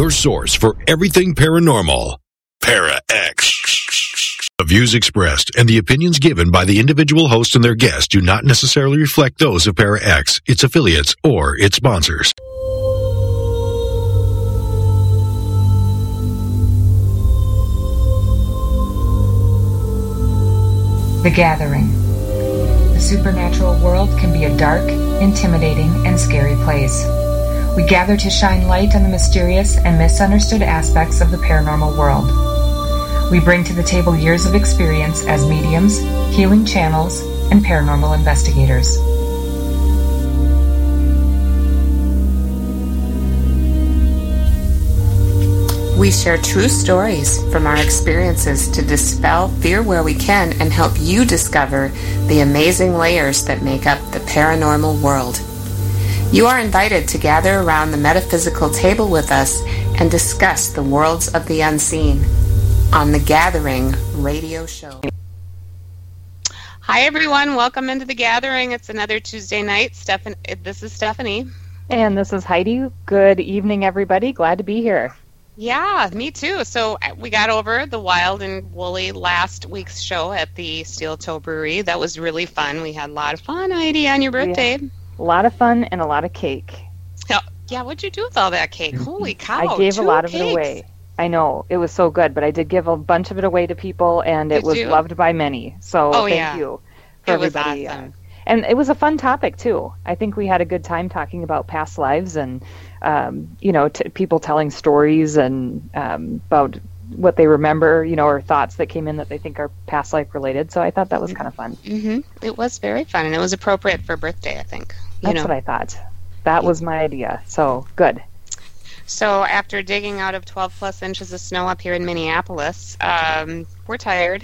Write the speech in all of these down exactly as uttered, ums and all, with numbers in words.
your source for everything paranormal. Para-X. The views expressed and the opinions given by the individual host and their guests do not necessarily reflect those of Para-X, its affiliates, or its sponsors. The Gathering. The supernatural world can be a dark, intimidating, and scary place. We gather to shine light on the mysterious and misunderstood aspects of the paranormal world. We bring to the table years of experience as mediums, healing channels, and paranormal investigators. We share true stories from our experiences to dispel fear where we can and help you discover the amazing layers that make up the paranormal world. You are invited to gather around the metaphysical table with us and discuss the worlds of the unseen on The Gathering radio show. Hi, everyone. Welcome into The Gathering. It's another Tuesday night. Stephan- this is Stephanie. And this is Heidi. Good evening, everybody. Glad to be here. Yeah, me too. So we got over the wild and woolly last week's show at the Steel Toe Brewery. That was really fun. We had a lot of fun, Heidi, on your birthday. Yeah. A lot of fun and a lot of cake. Yeah, yeah, what'd you do with all that cake? Holy cow. I gave two a lot of cakes. it away. I know. It was so good, but I did give a bunch of it away to people, and it Did was you? loved by many. So Oh, thank yeah. you for It was everybody. awesome. Uh, and it was a fun topic, too. I think we had a good time talking about past lives and, um, you know, t- people telling stories and um, about what they remember, you know, or thoughts that came in that they think are past life related. So I thought that was kind of fun. Mm-hmm. It was very fun, and it was appropriate for birthday, I think. You That's know. what I thought. That was my idea. So good. So after digging out of twelve plus inches of snow up here in Minneapolis, um, we're tired.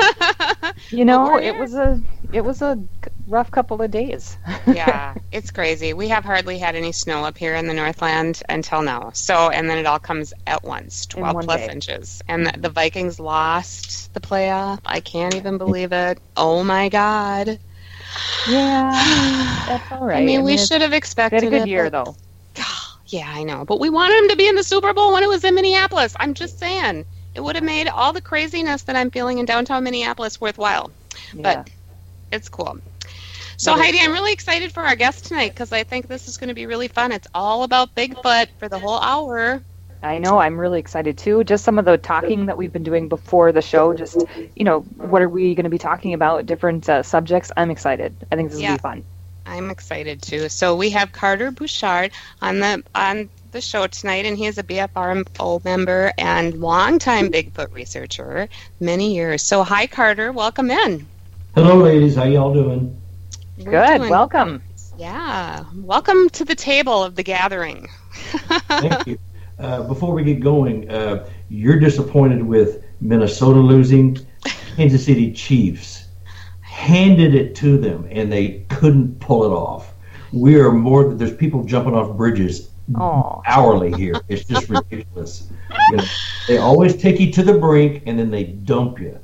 You know, we're it here. was a it was a rough couple of days. Yeah, it's crazy. We have hardly had any snow up here in the Northland until now. So, and then it all comes at once, twelve one plus day. inches. And the, the Vikings lost the playoff. I can't even believe it. Oh my God. Yeah, that's all right. I mean, we it's- should have They expected had a good it, year, but- though. Yeah, I know. But we wanted him to be in the Super Bowl when it was in Minneapolis. I'm just saying. It would have made all the craziness that I'm feeling in downtown Minneapolis worthwhile. Yeah. But it's cool. So, That is Heidi, I'm cool. really excited for our guest tonight because I think this is going to be really fun. It's all about Bigfoot for the whole hour. I know. I'm really excited, too. Just some of the talking that we've been doing before the show, just, you know, what are we going to be talking about, different uh, subjects. I'm excited. I think this is Yeah. going to be fun. I'm excited too. So we have Carter Bouchard on the on the show tonight, and he is a B F R O member and longtime Bigfoot researcher, many years. So hi, Carter. Welcome in. Hello, ladies. How y'all doing? We're Good. doing- Welcome. Yeah. Welcome to the table of the gathering. Thank you. Uh, before we get going, uh, you're disappointed with Minnesota losing. Kansas City Chiefs handed it to them, and they couldn't pull it off. We are more. There's people jumping off bridges Aw. hourly here. It's just ridiculous. You know, they always take you to the brink, and then they dump you.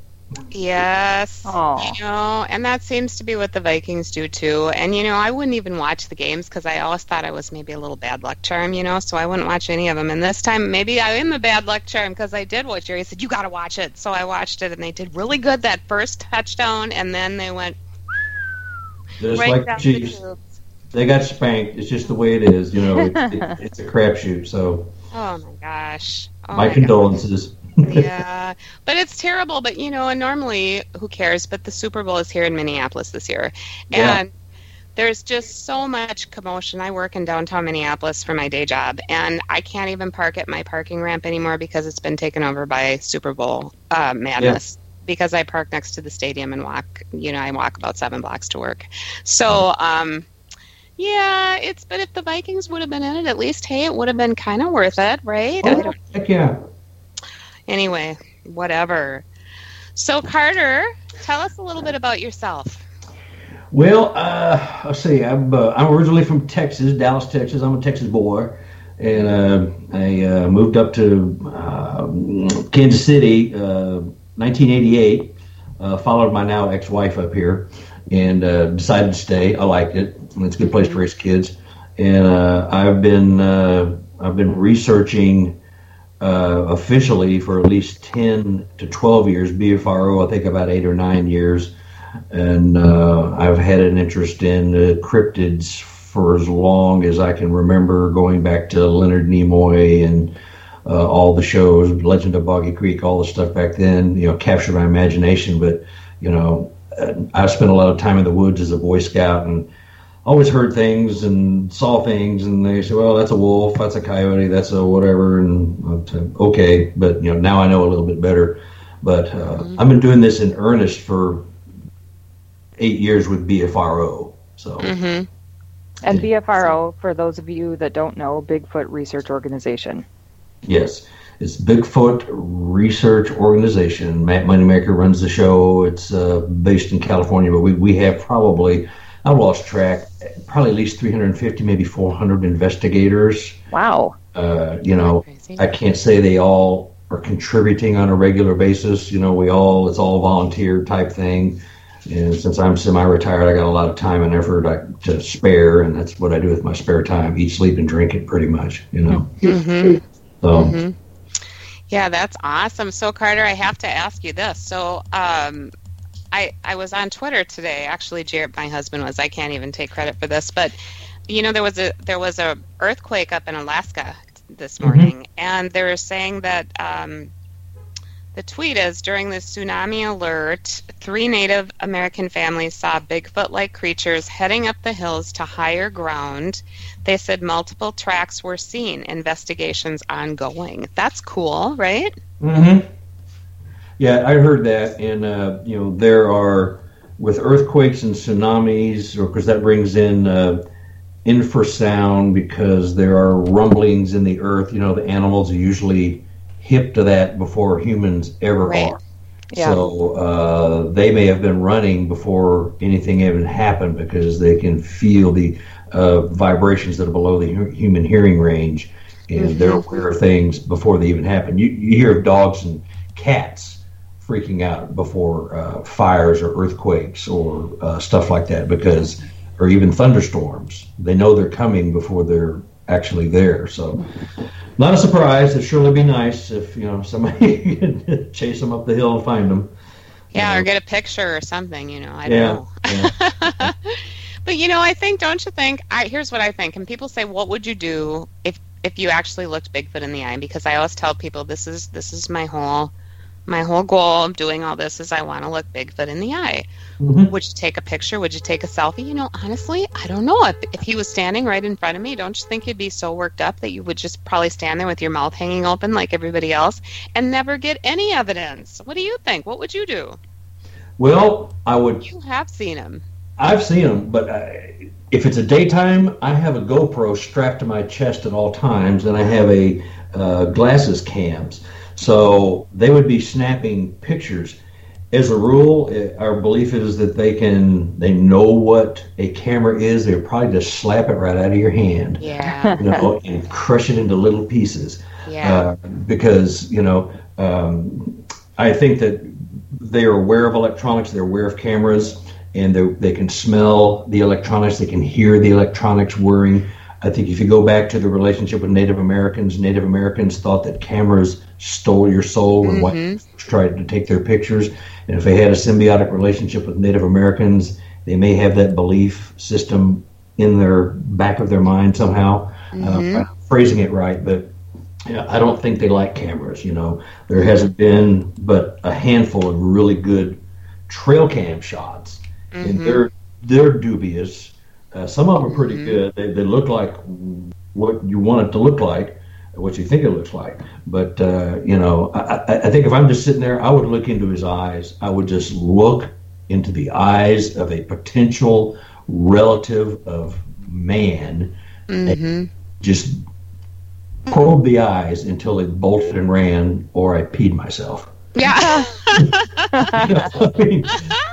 Yes. Aw. You know, and that seems to be what the Vikings do too. And, you know, I wouldn't even watch the games because I always thought I was maybe a little bad luck charm, you know, so I wouldn't watch any of them. And this time, maybe I am the bad luck charm because I did what Jerry said, you got to watch it. So I watched it, and they did really good that first touchdown, and then they went Just right like down the the Chiefs, tubes. they got spanked. It's just the way it is. You know, it, it, it's a crapshoot. So Oh, my gosh. Oh, my my condolences. gosh. Yeah, but it's terrible. But, you know, and normally, who cares? But the Super Bowl is here in Minneapolis this year. Yeah. And there's just so much commotion. I work in downtown Minneapolis for my day job, and I can't even park at my parking ramp anymore because it's been taken over by Super Bowl uh, madness. Because I park next to the stadium and walk, you know, I walk about seven blocks to work. So, um, yeah, it's, but if the Vikings would have been in it, at least, hey, it would have been kind of worth it, right? I Oh, don't- heck yeah. Anyway, whatever. So, Carter, tell us a little bit about yourself. Well, uh, let's see. I'm uh, I'm originally from Texas, Dallas, Texas. I'm a Texas boy, and uh, I uh, moved up to uh, Kansas City, uh, nineteen eighty-eight. Uh, followed my now ex-wife up here, and uh, decided to stay. I liked it. It's a good place to raise kids, and uh, I've been uh, I've been researching uh, officially for at least ten to twelve years. B F R O, I think about eight or nine years. And uh, I've had an interest in uh, cryptids for as long as I can remember, going back to Leonard Nimoy and uh, all the shows, Legend of Boggy Creek, all the stuff back then, you know, captured my imagination. But, you know, I spent a lot of time in the woods as a Boy Scout and always heard things and saw things, and they say, well, that's a wolf, that's a coyote, that's a whatever, and said, okay, but, you know, now I know a little bit better. But uh, mm-hmm. I've been doing this in earnest for eight years with B F R O. So, mm-hmm. And B F R O, for those of you that don't know, Bigfoot Research Organization. Yes, it's Bigfoot Research Organization. Matt Moneymaker runs the show. It's uh, based in California, but we, we have probably, I lost track, probably at least three hundred fifty, maybe four hundred investigators. Wow. Uh, you know, I can't say they all are contributing on a regular basis. You know, we all, it's all volunteer type thing. And since I'm semi-retired, I got a lot of time and effort I, to spare, and that's what I do with my spare time: eat, sleep, and drink it, pretty much. You know. Mm-hmm. So. Mm-hmm. Yeah, that's awesome. So, Carter, I have to ask you this. So, um, I I was on Twitter today. Actually, Jared, my husband, was. I can't even take credit for this, but you know, there was a there was a earthquake up in Alaska this morning, mm-hmm. and they were saying that. Um, The tweet is, during the tsunami alert, three Native American families saw Bigfoot-like creatures heading up the hills to higher ground. They said multiple tracks were seen. Investigations ongoing. That's cool, right? Mm-hmm. Yeah, I heard that. And, uh, you know, there are, with earthquakes and tsunamis, or because that brings in uh, infrasound, because there are rumblings in the earth. You know, the animals are usually hip to that before humans ever right. are. Yeah. So uh, they may have been running before anything even happened, because they can feel the uh, vibrations that are below the hu- human hearing range, and mm-hmm. they're aware of things before they even happen. You, you hear of dogs and cats freaking out before uh, fires or earthquakes or uh, stuff like that, because, or even thunderstorms. They know they're coming before they're actually there. So not a surprise. It'd surely be nice if, you know, somebody could chase them up the hill and find them. Yeah, you know. Or get a picture or something, you know. I yeah, don't know. Yeah. But, you know, I think, don't you think, I, here's what I think. And people say, what would you do if, if you actually looked Bigfoot in the eye? Because I always tell people this is this is my whole my whole goal of doing all this is I want to look Bigfoot in the eye. Mm-hmm. Would you take a picture? Would you take a selfie? You know, honestly, I don't know. If, if he was standing right in front of me, don't you think you'd be so worked up that you would just probably stand there with your mouth hanging open like everybody else and never get any evidence? What do you think? What would you do? Well, I would... You have seen him. I've seen him, but I, if it's a daytime, I have a GoPro strapped to my chest at all times, and I have a uh, glasses cams. So they would be snapping pictures. As a rule, it, our belief is that they can, they know what a camera is. They'll probably just slap it right out of your hand. Yeah. You know, and crush it into little pieces. Yeah. Uh, because, you know, um, I think that they are aware of electronics. They're aware of cameras, and they they can smell the electronics. They can hear the electronics whirring. I think if you go back to the relationship with Native Americans, Native Americans thought that cameras stole your soul and mm-hmm. white tried to take their pictures. And if they had a symbiotic relationship with Native Americans, they may have that belief system in their back of their mind somehow. Mm-hmm. Uh, I'm phrasing it right, but yeah, I don't think they like cameras. You know, there hasn't been but a handful of really good trail cam shots, mm-hmm. and they're they're dubious. Uh, some of them are pretty mm-hmm. good. They, they look like what you want it to look like, what you think it looks like. But, uh, you know, I, I think if I'm just sitting there, I would look into his eyes. I would just look into the eyes of a potential relative of man mm-hmm. and just probe the eyes until it bolted and ran, or I peed myself. Yeah. You know, I mean,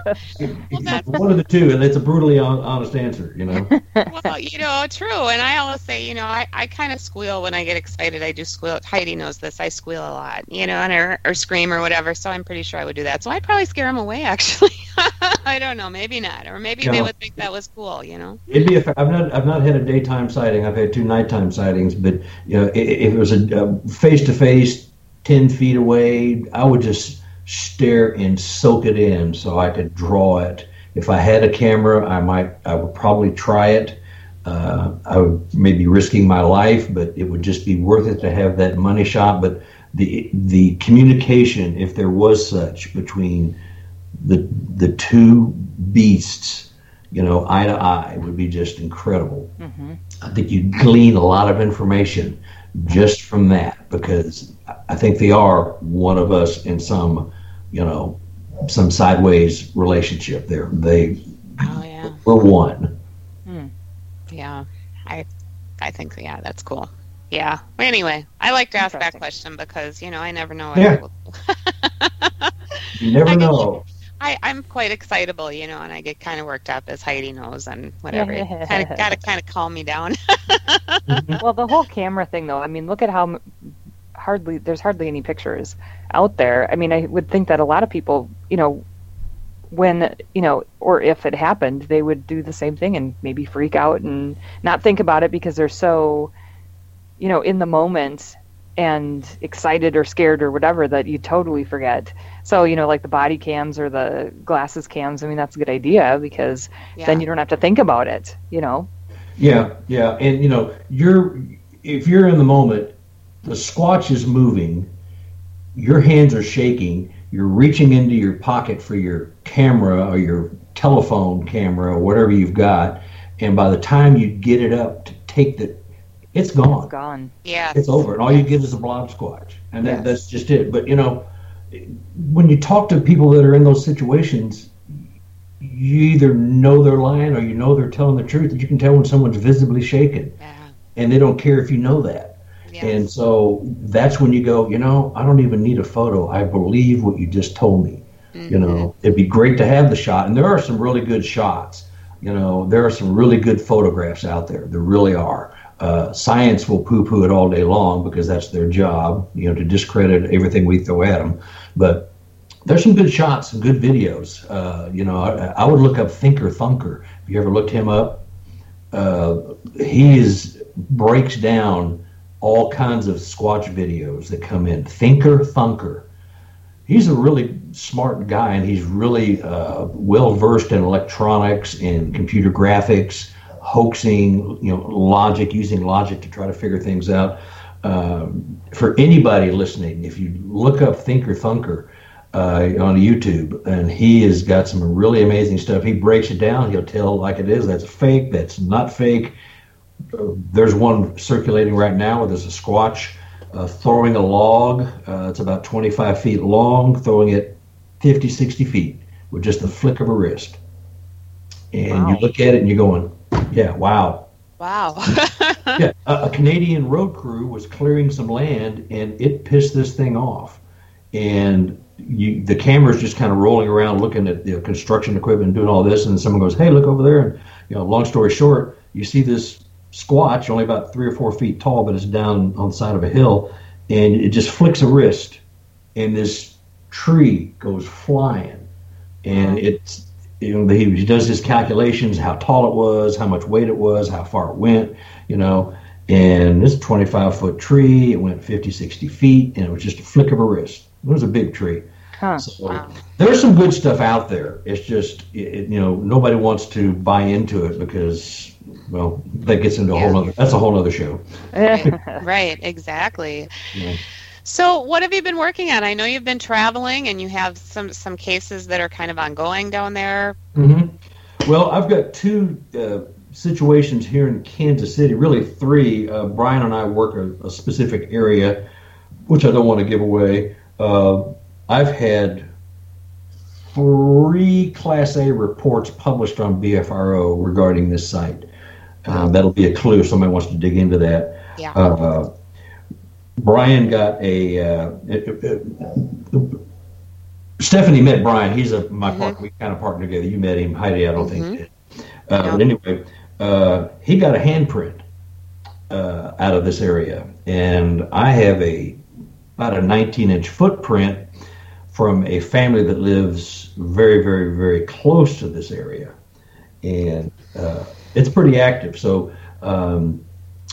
well, one of the two, and it's a brutally honest answer, you know. Well, you know, true. And I always say, you know, I, I kind of squeal when I get excited. I do squeal. Heidi knows this. I squeal a lot, you know, and or, or scream or whatever. So I'm pretty sure I would do that. So I'd probably scare him away, actually. I don't know. Maybe not, or maybe No. they would think that was cool. You know. It'd be. A, I've not. I've not had a daytime sighting. I've had two nighttime sightings. But you know, i- if it was a face to face, ten feet away, I would just stare and soak it in, so I could draw it. If I had a camera, I might. I would probably try it. Uh, I would maybe risking my life, but it would just be worth it to have that money shot. But the the communication, if there was such, between the the two beasts, you know, eye to eye, would be just incredible. Mm-hmm. I think you'd glean a lot of information just from that, because I think they are one of us in some, you know, some sideways relationship. There, they, Oh yeah. we're one. Yeah. I, I think yeah, that's cool. Yeah. Well, anyway, I like to ask that Interesting. question because you know I never know. What Yeah. I will You never I get- know. I, I'm quite excitable, you know, and I get kind of worked up, as Heidi knows, and whatever. kind of got to kind of calm me down. Well, the whole camera thing, though, I mean, look at how m- hardly there's hardly any pictures out there. I mean, I would think that a lot of people, you know, when, you know, or if it happened, they would do the same thing and maybe freak out and not think about it because they're so, you know, in the moment and excited or scared or whatever that you totally forget. So, you know, like the body cams or the glasses cams, I mean, that's a good idea because Yeah. then you don't have to think about it, you know? Yeah, yeah, and you know, you're if you're in the moment, the Squatch is moving, your hands are shaking, you're reaching into your pocket for your camera or your telephone camera or whatever you've got, and by the time you get it up to take the, it's gone. It's gone. Yeah. It's over, and all you get is a blob squatch, and that, Yes. that's just it. But you know, when you talk to people that are in those situations, you either know they're lying or you know they're telling the truth. You can tell when someone's visibly shaken, Yeah. and they don't care if you know that. Yes. And so that's when you go, you know, I don't even need a photo. I believe what you just told me. You know, it'd be great to have the shot, and there are some really good shots. You know, there are some really good photographs out there. There really are. Uh, science will poo-poo it all day long because that's their job, you know, to discredit everything we throw at them. But there's some good shots, some good videos. Uh, you know, I, I would look up Thinker Thunker. Have you ever looked him up? Uh, he is breaks down all kinds of Squatch videos that come in. Thinker Thunker. He's a really smart guy, and he's really uh, well versed in electronics and computer graphics, hoaxing, you know, logic, using logic to try to figure things out. Um, for anybody listening, if you look up Thinker Thunker uh, on YouTube, and he has got some really amazing stuff. He breaks it down. He'll tell like it is. That's fake. That's not fake. Uh, there's one circulating right now where there's a Squatch uh, throwing a log. Uh, it's about twenty-five feet long, throwing it fifty, sixty feet with just the flick of a wrist. And Wow. you look at it and you're going, yeah, wow. Wow. Yeah, a, a Canadian road crew was clearing some land, and it pissed this thing off. And you, the camera's just kind of rolling around, looking at the construction equipment, doing all this, and someone goes, "Hey, look over there!" And you know, long story short, you see this Squatch, only about three or four feet tall, but it's down on the side of a hill, and it just flicks a wrist, and this tree goes flying, and it's. You know, he, he does his calculations, how tall it was, how much weight it was, how far it went, you know, and this twenty-five foot tree, it went fifty, sixty feet, and it was just a flick of a wrist. It was a big tree. Huh. So Wow. there's some good stuff out there. It's just, it, it, you know, nobody wants to buy into it because, well, that gets into a whole other, that's a whole other show. Right, exactly. Yeah. So, what have you been working on? I know you've been traveling, and you have some some cases that are kind of ongoing down there. hmm Well, I've got two uh, situations here in Kansas City, really three. Uh, Brian and I work a, a specific area, which I don't want to give away. Uh, I've had three Class A reports published on B F R O regarding this site. Uh, that'll be a clue if somebody wants to dig into that. Yeah. Uh, Brian got a. Uh, it, it, Stephanie met Brian. He's a my Mhm. partner. We kind of partnered together. You met him, Heidi. I don't think you did. Uh, No. But anyway, uh, he got a handprint uh, out of this area, and I have a about a nineteen inch footprint from a family that lives very, very, very close to this area. And uh, it's pretty active. So um,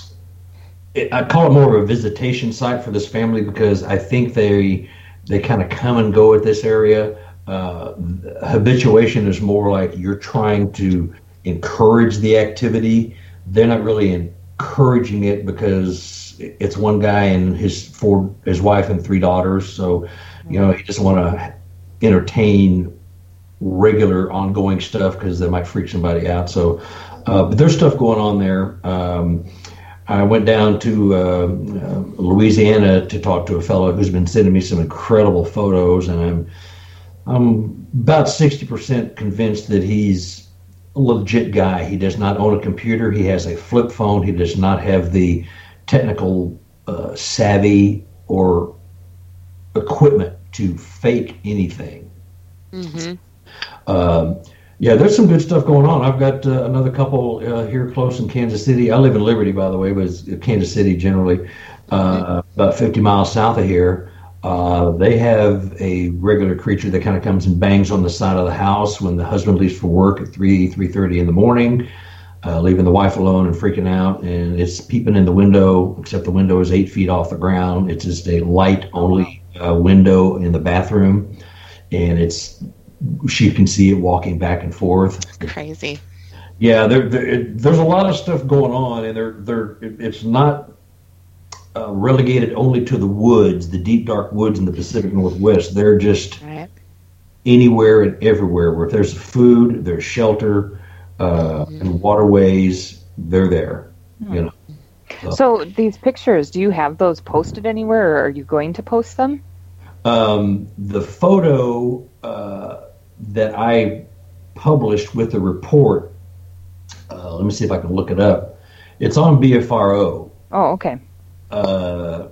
it, I call it more of a visitation site for this family because I think they they kind of come and go at this area. Uh, habituation is more like you're trying to encourage the activity. They're not really encouraging it because it's one guy and his four, his wife and three daughters. So, you know, he doesn't want to entertain regular ongoing stuff because that might freak somebody out. So, uh, but there's stuff going on there. Um, I went down to uh, uh, Louisiana to talk to a fellow who's been sending me some incredible photos, and I'm I'm about sixty percent convinced that he's a legit guy. He does not own a computer. He has a flip phone. He does not have the technical uh, savvy or equipment to fake anything. Mm-hmm. Um, yeah, there's some good stuff going on. I've got uh, another couple uh, here close in Kansas City. I live in Liberty, by the way, but it's Kansas City generally, uh, about fifty miles south of here. Uh, they have a regular creature that kind of comes and bangs on the side of the house when the husband leaves for work at three, three thirty in the morning, uh, leaving the wife alone and freaking out. And it's peeping in the window, except the window is eight feet off the ground. It's just a light-only uh, window in the bathroom, and it's she can see it walking back and forth. Crazy. Yeah, there, there it, there's a lot of stuff going on, and they're, they're, it, it's not uh, relegated only to the woods, the deep, dark woods in the Pacific Northwest. They're just right. anywhere and everywhere. Where if there's food, there's shelter, uh, mm-hmm. and waterways, they're there. Mm-hmm. You know. So. so these pictures, do you have those posted anywhere, or are you going to post them? Um, the photo uh, that I published with the report, uh, let me see if I can look it up. It's on B F R O. Oh, okay. Uh,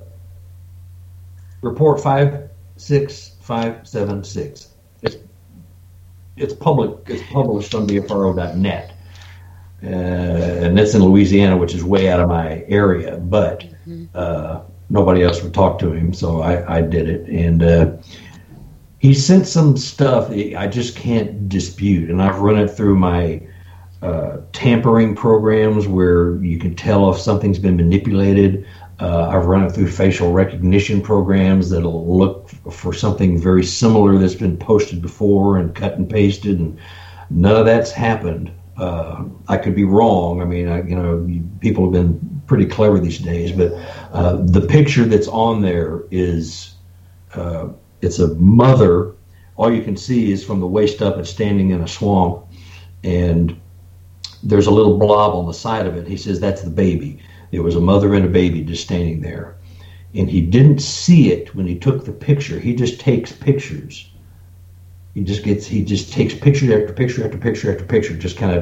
report five six five seven six. It's it's public. It's published on B F R O dot net, uh, and that's in Louisiana, which is way out of my area. But mm-hmm. uh, nobody else would talk to him, so I, I did it, and. Uh, He sent some stuff I just can't dispute, and I've run it through my uh, tampering programs where you can tell if something's been manipulated. Uh, I've run it through facial recognition programs that'll look for something very similar that's been posted before and cut and pasted, and none of that's happened. Uh, I could be wrong. I mean, I, you know, people have been pretty clever these days, but uh, the picture that's on there is... Uh, It's a mother. All you can see is from the waist up, it's standing in a swamp, and there's a little blob on the side of it. He says that's the baby. It was a mother and a baby just standing there. And he didn't see it when he took the picture. He just takes pictures. He just gets, he just takes picture after picture after picture after picture, just kind of,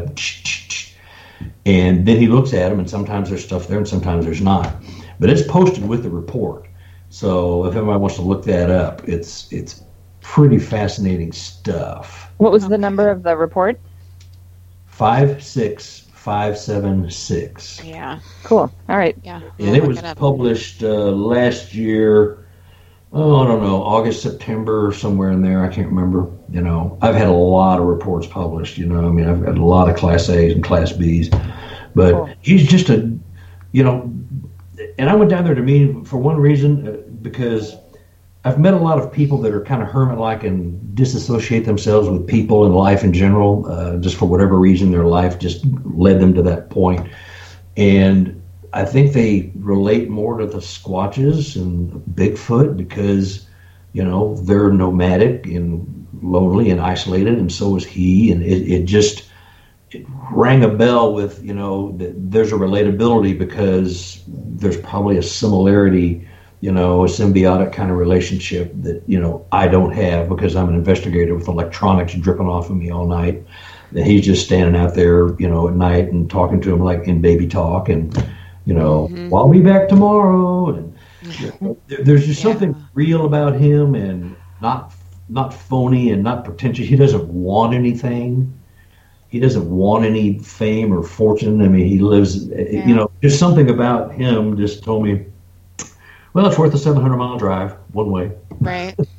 and then he looks at them, and sometimes there's stuff there and sometimes there's not. But it's posted with the report. So if anybody wants to look that up, it's it's pretty fascinating stuff. What was the number of the report? Five six five seven six. Yeah. Cool. All right. Yeah. And it was it published uh, last year. Oh, I don't know, August, September, somewhere in there. I can't remember. You know, I've had a lot of reports published. You know, I mean, I've got a lot of Class A's and Class B's, but cool. He's just a, you know. And I went down there to meet him for one reason, uh, because I've met a lot of people that are kind of hermit-like and disassociate themselves with people and life in general, uh, just for whatever reason their life just led them to that point. And I think they relate more to the Squatches and Bigfoot because, you know, they're nomadic and lonely and isolated, and so is he. And it, it just... It rang a bell with, you know, that there's a relatability because there's probably a similarity, you know, a symbiotic kind of relationship that, you know, I don't have because I'm an investigator with electronics dripping off of me all night. And he's just standing out there, you know, at night and talking to him like in baby talk and, you know, mm-hmm. well, I'll be back tomorrow. And you know, there's just yeah. something real about him and not not phony and not pretentious. He doesn't want anything. He doesn't want any fame or fortune. I mean, he lives, yeah. you know, just something about him just told me, well, it's worth a seven hundred mile drive one way. Right.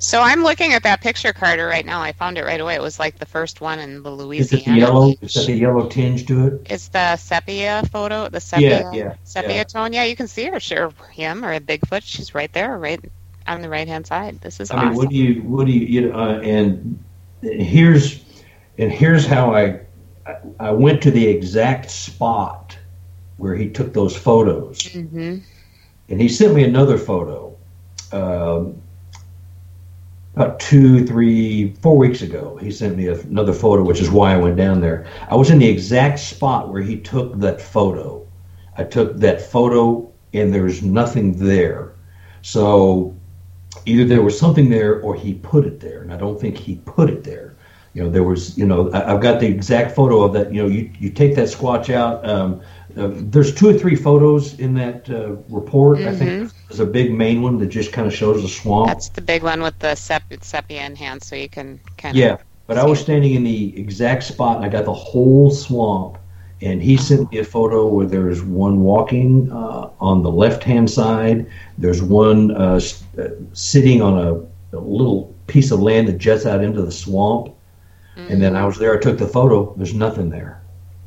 So I'm looking at that picture, Carter, right now. I found it right away. It was like the first one in the Louisiana. Is it the yellow? Is that the yellow tinge to it? It's the sepia photo, the sepia, Yeah, yeah, sepia yeah. tone. Yeah, you can see her, sure, him or a Bigfoot. She's right there, right on the right hand side. This is I awesome. mean, what do you, what do you, you know, uh, and here's, and here's how I, I went to the exact spot where he took those photos, Mm-hmm. and he sent me another photo, um, about two, three, four weeks ago. He sent me a, another photo, which is why I went down there. I was in the exact spot where he took that photo. I took that photo, and there's nothing there. So either there was something there or he put it there, and I don't think he put it there. You know, there was, you know, I, I've got the exact photo of that. You know, you, you take that Squatch out. Um, uh, there's two or three photos in that uh, report. Mm-hmm. I think there's a big main one that just kind of shows the swamp. That's the big one with the sep- sepia enhanced, so you can kind Yeah, of. but I was standing in the exact spot, and I got the whole swamp. And he sent me a photo where there's one walking uh, on the left-hand side. There's one uh, s- uh, sitting on a, a little piece of land that juts out into the swamp. Mm-hmm. And then I was there, I took the photo, there's nothing there.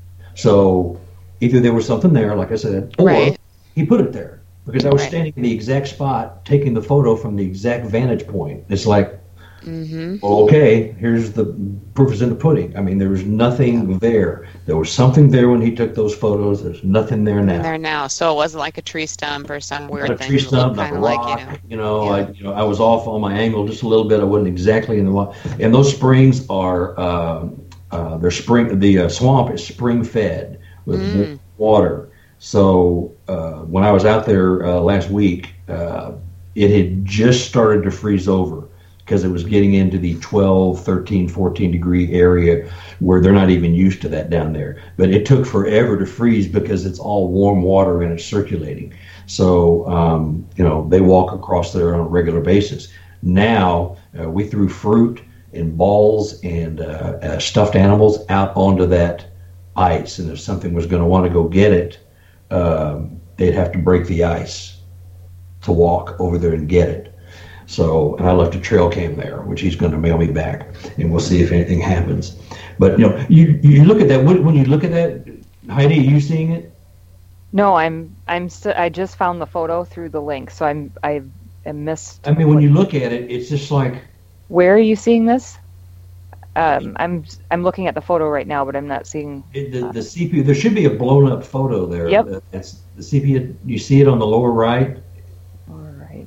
So either there was something there, like I said, or Right. he put it there. Because I was Right. standing in the exact spot, taking the photo from the exact vantage point. It's like, Mm-hmm. well, okay, here's the proof is in the pudding. I mean, there was nothing there. There was something there when he took those photos. There's nothing there now. There now, so it wasn't like a tree stump or some weird Not a thing. tree It looked stump, not a kinda rock. like, you know, yeah. I, you know, I was off on my angle just a little bit. I wasn't exactly in the water. And those springs are, uh, uh, they're spring. The uh, swamp is spring fed with Mm. water. So uh, when I was out there uh, last week, uh, it had just started to freeze over because it was getting into the twelve, thirteen, fourteen degree area where they're not even used to that down there. But it took forever to freeze because it's all warm water and it's circulating. So, um, you know, they walk across there on a regular basis. Now, uh, we threw fruit and balls and uh, uh, stuffed animals out onto that ice. And if something was going to want to go get it, um, they'd have to break the ice to walk over there and get it. So, and I left a trail cam there, which he's going to mail me back, and we'll see if anything happens. But you know, you you look at that when, when you look at that, Heidi, are you seeing it? No, I'm I'm st- I just found the photo through the link, so I'm I am missed. I mean, when you look at it, it's just like. Where are you seeing this? Um, I'm I'm looking at the photo right now, but I'm not seeing. It, the, the sepia, there should be a blown up photo there. Yep. It's the sepia. You see it on the lower right. All right.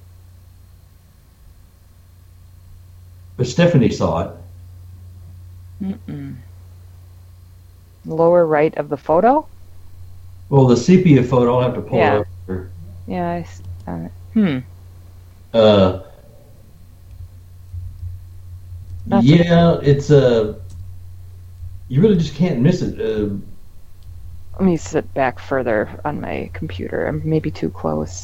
But Stephanie saw it. Mm-mm. Lower right of the photo. Well, the sepia photo, I'll have to pull Yeah. it up here. Yeah. I s- uh, hmm. Uh, That's yeah, it's uh, you really just can't miss it. Uh, Let me sit back further on my computer. I'm maybe too close.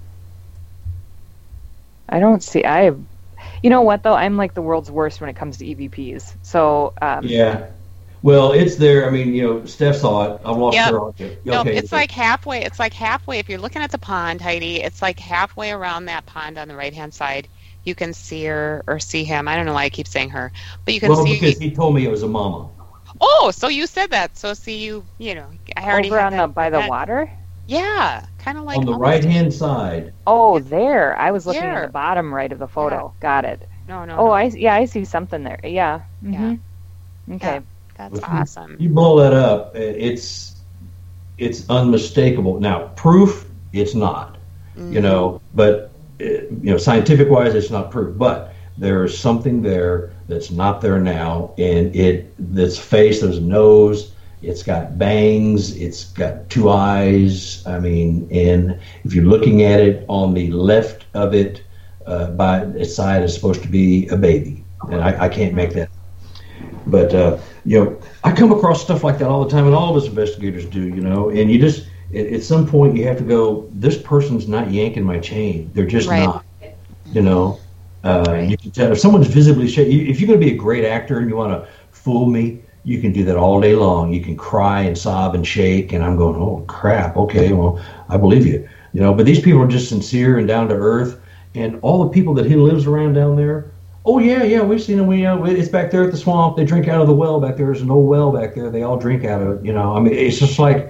I don't see. I. You know what though? I'm like the world's worst when it comes to E V Ps. So. Um, yeah. Well, it's there. I mean, you know, Steph saw it. I lost Yep. her on it. No, Okay. it's like halfway. It's like halfway. If you're looking at the pond, Heidi, it's like halfway around that pond on the right-hand side. You can see her or see him. I don't know why I keep saying her, but you can well, see. because he told me it was a mama. Oh, so you said that. So see you. You know, I already over had on that, the by the that- water. Yeah, kind of like On the almost- right-hand side. Oh, there. I was looking There. at the bottom right of the photo. Got it. No, no. Oh, no. I yeah, I see something there. Yeah. Yeah. hmm Okay. That's If you- awesome. You blow that up, it's it's unmistakable. Now, proof, it's not. Mm-hmm. You know, but uh, you know, scientific wise, it's not proof. But there is something there that's not there now, and it this face, there's a nose, it's got bangs, it's got two eyes. I mean, and if you're looking at it on the left of it, uh, by its side is supposed to be a baby, and I, I can't make that. But uh, you know, I come across stuff like that all the time, and all of us investigators do. You know, and you just at, at some point you have to go. This person's not yanking my chain. They're just Right. not. You know, uh, Right. you can tell if someone's visibly shaking. If you're going to be a great actor and you want to fool me, you can do that all day long. You can cry and sob and shake, and I'm going, oh crap. Okay, well, I believe you. You know, but these people are just sincere and down to earth. and all the people that he lives around down there. Oh yeah, yeah, we've seen them. We, uh, it's back there at the swamp. They drink out of the well back there. There's an old well back there. They all drink out of it. You know, I mean, it's just like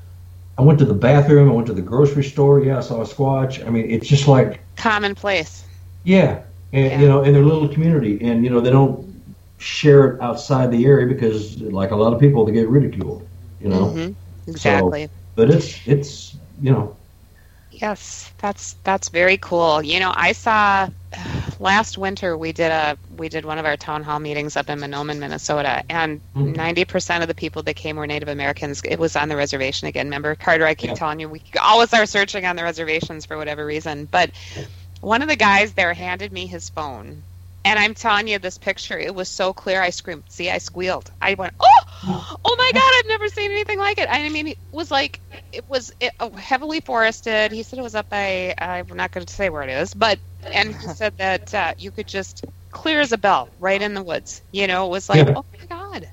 I went to the bathroom. I went to the grocery store. Yeah, I saw a Squatch. I mean, it's just like commonplace. Yeah, and yeah. you know, in their little community, and you know, they don't share it outside the area because, like a lot of people, they get ridiculed. You know, mm-hmm. exactly. So, but it's it's you know. Yes, that's that's very cool. You know, I saw last winter we did a we did one of our town hall meetings up in Mahnomen, Minnesota, and ninety mm-hmm. percent of the people that came were Native Americans. It was on the reservation again. Remember, Carter, I keep yeah. telling you, we always are searching on the reservations for whatever reason. But one of the guys there handed me his phone, and I'm telling you, this picture, it was so clear, I screamed. See, I squealed. I went, oh, oh my God, I've never seen anything like it. I mean, it was like, it was it, oh, heavily forested. He said it was up by, I'm not going to say where it is, but, and he said that uh, you could just, clear as a bell, right in the woods. You know, it was like, yeah. oh my God.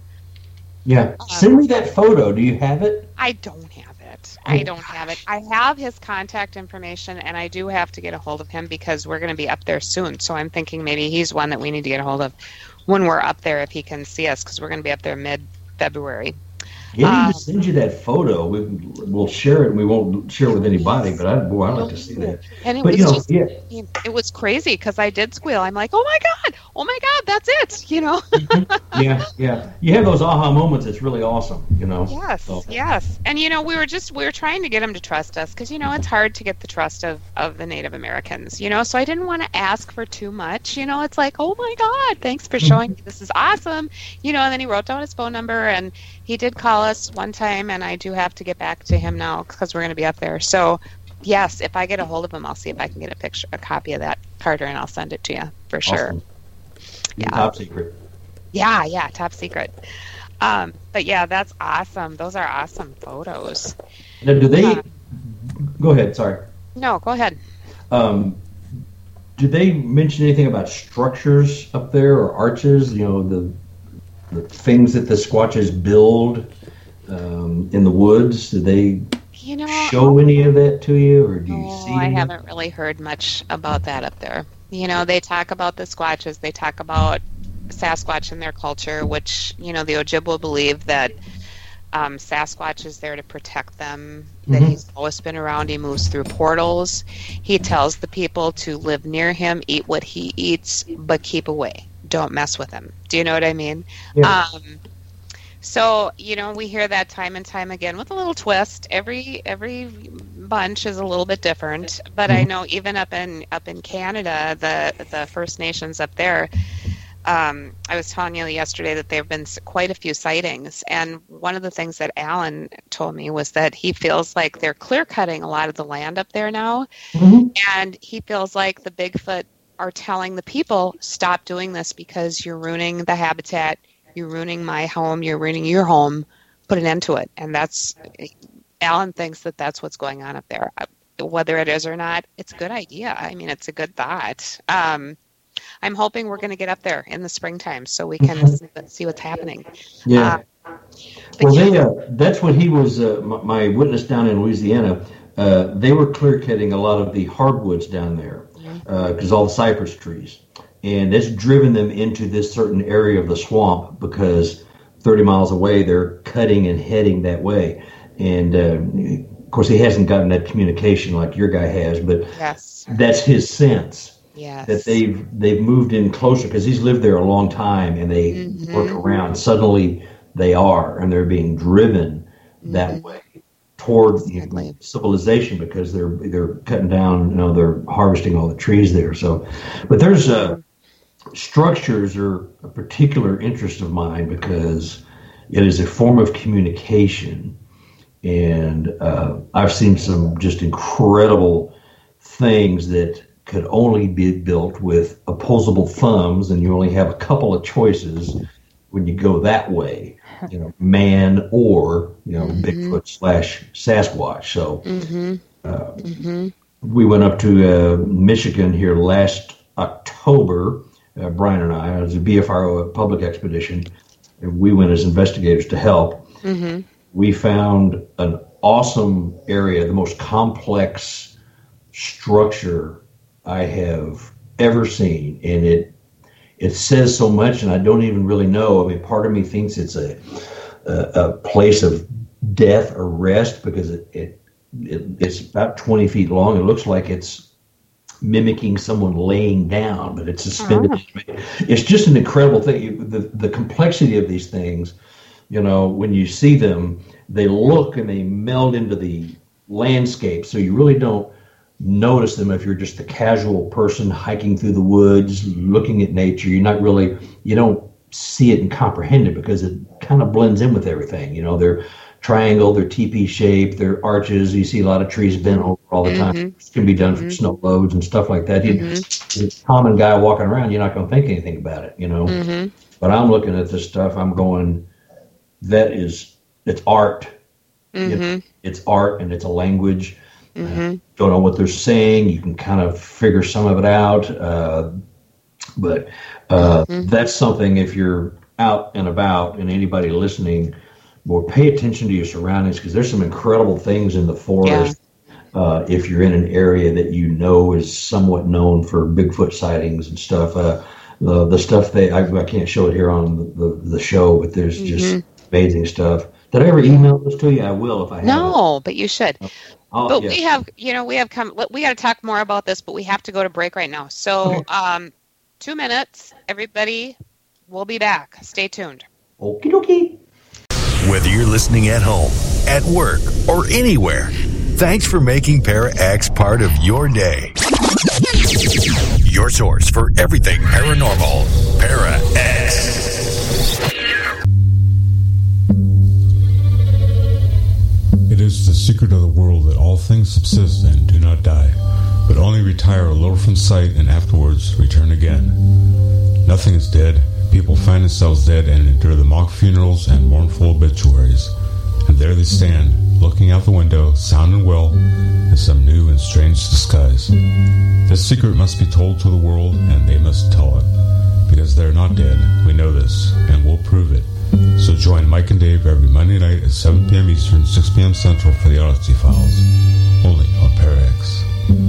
Yeah. Um, Send me that photo. Do you have it? I don't have it. Oh, I don't gosh. have it. I have his contact information, and I do have to get a hold of him because we're going to be up there soon. So I'm thinking maybe he's one that we need to get a hold of when we're up there if he can see us, because we're going to be up there mid-February. Yeah, he um, just send you that photo. We, we'll share it, and we won't share it with anybody, but I, boy, I'd like to see that. And it but, was you know, just, yeah. it was crazy because I did squeal. I'm like, oh my God, oh my God, that's it, you know? yeah, yeah. You have those aha moments. It's really awesome, you know? Yes, so. yes. And, you know, we were just, we were trying to get him to trust us because, you know, it's hard to get the trust of, of the Native Americans, you know? So I didn't want to ask for too much, you know? It's like, oh my God, thanks for showing me. This is awesome. You know, and then he wrote down his phone number, and he did call us one time, and I do have to get back to him now because we're going to be up there. So, yes, if I get a hold of him, I'll see if I can get a picture, a copy of that, Carter, and I'll send it to you for sure. Awesome. Yeah. Top secret. Yeah, yeah, top secret. Um, but yeah, that's awesome. Those are awesome photos. Now, do they? Uh, go ahead. Sorry. No, go ahead. Um, do they mention anything about structures up there or arches? You know, the the things that the Squatches build um, in the woods. Do they you know, show any of that to you, or do you oh, see? I any? haven't really heard much about that up there. You know, they talk about the Squatches. They talk about Sasquatch and their culture, which, you know, the Ojibwa believe that um, Sasquatch is there to protect them, that mm-hmm. he's always been around. He moves through portals. He tells the people to live near him, eat what he eats, but keep away. Don't mess with him. Do you know what I mean? Yeah. Um, so, you know, we hear that time and time again with a little twist. Every every bunch is a little bit different, but mm-hmm. I know even up in up in Canada, the the First Nations up there, um, I was telling you yesterday that there have been quite a few sightings, and one of the things that Alan told me was that he feels like they're clear cutting a lot of the land up there now, mm-hmm. and he feels like the Bigfoot are telling the people, stop doing this because you're ruining the habitat, you're ruining my home, you're ruining your home, put an end to it. And that's, Alan thinks that that's what's going on up there. Whether it is or not, it's a good idea. I mean, it's a good thought. Um, I'm hoping we're going to get up there in the springtime so we can mm-hmm. see what's happening. Yeah. Uh, well, they, uh, that's what he was, uh, my, my witness down in Louisiana, uh, they were clear cutting a lot of the hardwoods down there. Because uh, all the cypress trees, and it's driven them into this certain area of the swamp because thirty miles away they're cutting and heading that way. And uh, of course, he hasn't gotten that communication like your guy has, but yes. that's his sense yes. that they've they've moved in closer because he's lived there a long time, and they mm-hmm. work around. Suddenly, they are, and they're being driven mm-hmm. that way. Toward exactly. you know, civilization because they're they're cutting down, you know, they're harvesting all the trees there. So, but there's uh, structures are a particular interest of mine because it is a form of communication, and uh, I've seen some just incredible things that could only be built with opposable thumbs, and you only have a couple of choices when you go that way. You know, man or, you know, mm-hmm. Bigfoot slash Sasquatch. So mm-hmm. Uh, mm-hmm. we went up to uh, Michigan here last October, uh, Brian and I. It was a B F R O public expedition, and we went as investigators to help. Mm-hmm. We found an awesome area, the most complex structure I have ever seen, and it it says so much, and I don't even really know. I mean, part of me thinks it's a a, a place of death or rest because it, it it it's about twenty feet long. It looks like it's mimicking someone laying down, but it's suspended. Oh. It's just an incredible thing. The the complexity of these things, you know, when you see them, they look and they meld into the landscape, so you really don't notice them if you're just a casual person hiking through the woods, looking at nature. You're not really, you don't see it and comprehend it because it kind of blends in with everything. You know, they're triangle, they're teepee shaped, they're arches. You see a lot of trees bent over all the time. Mm-hmm. It can be done mm-hmm. for snow loads and stuff like that. Mm-hmm. You, a common guy walking around, you're not going to think anything about it, you know. Mm-hmm. But I'm looking at this stuff, I'm going, that is, it's art. Mm-hmm. You know, it's art and it's a language. Mm-hmm. Uh, don't know what they're saying. You can kind of figure some of it out. Uh, but uh, mm-hmm. that's something, if you're out and about and anybody listening, well, pay attention to your surroundings because there's some incredible things in the forest. Yeah. Uh, if you're in an area that you know is somewhat known for Bigfoot sightings and stuff, uh, the the stuff they I, I can't show it here on the, the, the show, but there's mm-hmm. just amazing stuff. Did I ever email this to you? I will if I have No, it. But you should. Oh, but yeah. we have, you know, we have come. We got to talk more about this, but we have to go to break right now. So, okay. um, two minutes, everybody. We'll be back. Stay tuned. Okie dokie. Whether you're listening at home, at work, or anywhere, thanks for making Para X part of your day. Your source for everything paranormal. Para X. It is the secret of the world that all things subsist and do not die, but only retire a little from sight and afterwards return again. Nothing is dead. People find themselves dead and endure the mock funerals and mournful obituaries. And there they stand, looking out the window, sounding well, in some new and strange disguise. This secret must be told to the world, and they must tell it. Because they're not dead, we know this, and we'll prove it. So join Mike and Dave every Monday night at seven p.m. Eastern, six p.m. Central for the Odyssey Files. Only on Para X.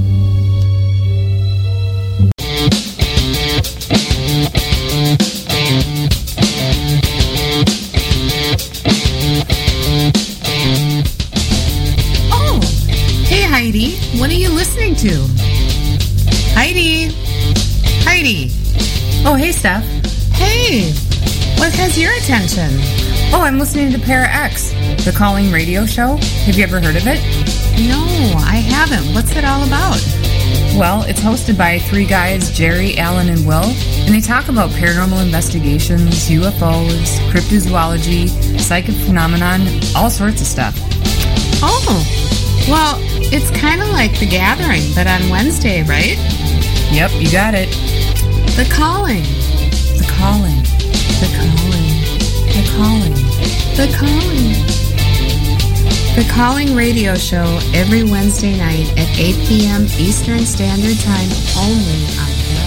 Oh, hey Heidi, what are you listening to? Heidi, Heidi. Oh, hey Steph. Hey. What has your attention? Oh, I'm listening to Para X, the calling radio show. Have you ever heard of it? No, I haven't. What's it all about? Well, it's hosted by three guys, Jerry, Alan, and Will, and they talk about paranormal investigations, U F Os, cryptozoology, psychic phenomenon, all sorts of stuff. Oh, well, it's kind of like The Gathering, but on Wednesday, right? Yep, you got it. The Calling. The Calling. The Calling. The Calling. The Calling. The Calling radio show every Wednesday night at eight p.m. Eastern Standard Time only on Para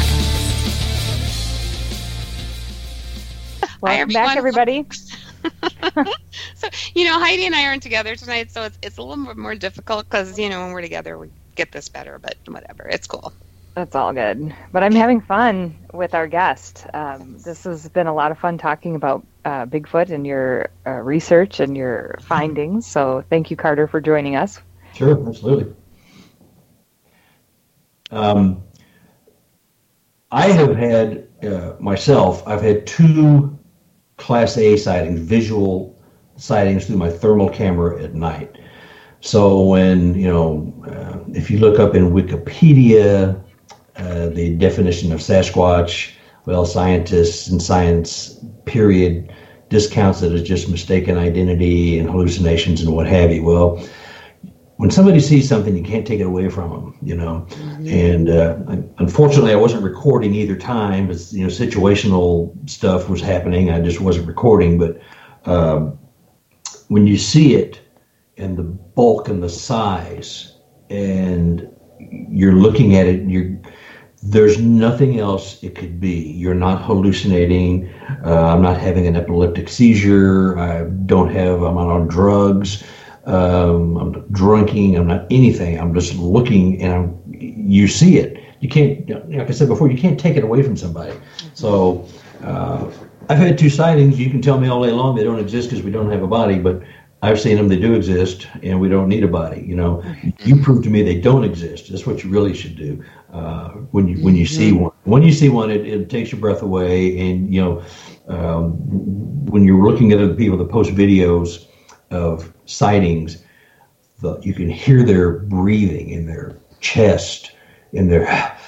X. Welcome back, everybody. So, you know, Heidi and I aren't together tonight, so it's it's a little bit more difficult because, you know, when we're together, we get this better, but whatever. It's cool. That's all good. But I'm having fun with our guest. Um, this has been a lot of fun talking about uh, Bigfoot and your uh, research and your findings. So thank you, Carter, for joining us. Sure, absolutely. Um, I have had, uh, myself, I've had two Class A sightings, visual sightings through my thermal camera at night. So when, you know, uh, if you look up in Wikipedia, Uh, the definition of Sasquatch, well, scientists and science, period, discounts it as just mistaken identity and hallucinations and what have you. Well, when somebody sees something, you can't take it away from them, you know. Mm-hmm. And uh, unfortunately, I wasn't recording either time. It's, you know, situational stuff was happening. I just wasn't recording. But um, when you see it and the bulk and the size, and you're looking at it, and you're there's nothing else it could be. You're not hallucinating. Uh, I'm not having an epileptic seizure. I don't have, I'm not on drugs. Um, I'm not drinking. I'm not anything. I'm just looking, and I'm, you see it. you can't, like I said before, you can't take it away from somebody. Mm-hmm. So uh, I've had two sightings. You can tell me all day long they don't exist because we don't have a body, but I've seen them. They do exist, and we don't need a body. You know, mm-hmm. you prove to me they don't exist. That's what you really should do uh, when you when you mm-hmm. see one. When you see one, it, it takes your breath away, and you know, um, when you're looking at other people that post videos of sightings, the, you can hear their breathing in their chest, in their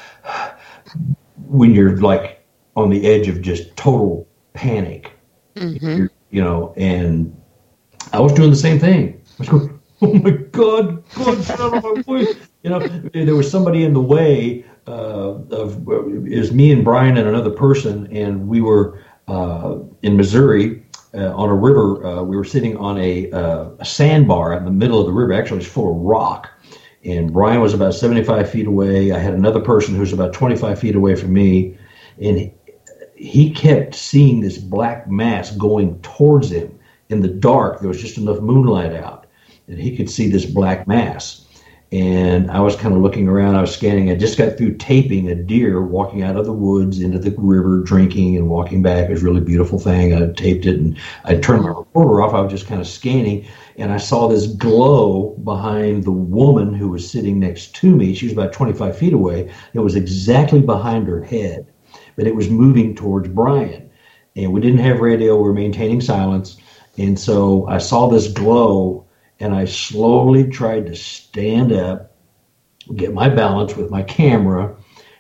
when you're like on the edge of just total panic, mm-hmm. you know, and I was doing the same thing. I was going, oh my God, God, get out of my way. You know, there was somebody in the way uh, of, it was me and Brian and another person, and we were uh, in Missouri uh, on a river. Uh, we were sitting on a, uh, a sandbar in the middle of the river. Actually, it was full of rock. And Brian was about seventy-five feet away. I had another person who was about twenty-five feet away from me. And he kept seeing this black mass going towards him. In the dark, there was just enough moonlight out, and he could see this black mass. And I was kind of looking around. I was scanning. I just got through taping a deer walking out of the woods into the river, drinking and walking back. It was a really beautiful thing. I taped it, and I turned my recorder off. I was just kind of scanning, and I saw this glow behind the woman who was sitting next to me. She was about twenty-five feet away. It was exactly behind her head, but it was moving towards Brian. And we didn't have radio. We were maintaining silence. And so I saw this glow, and I slowly tried to stand up, get my balance with my camera,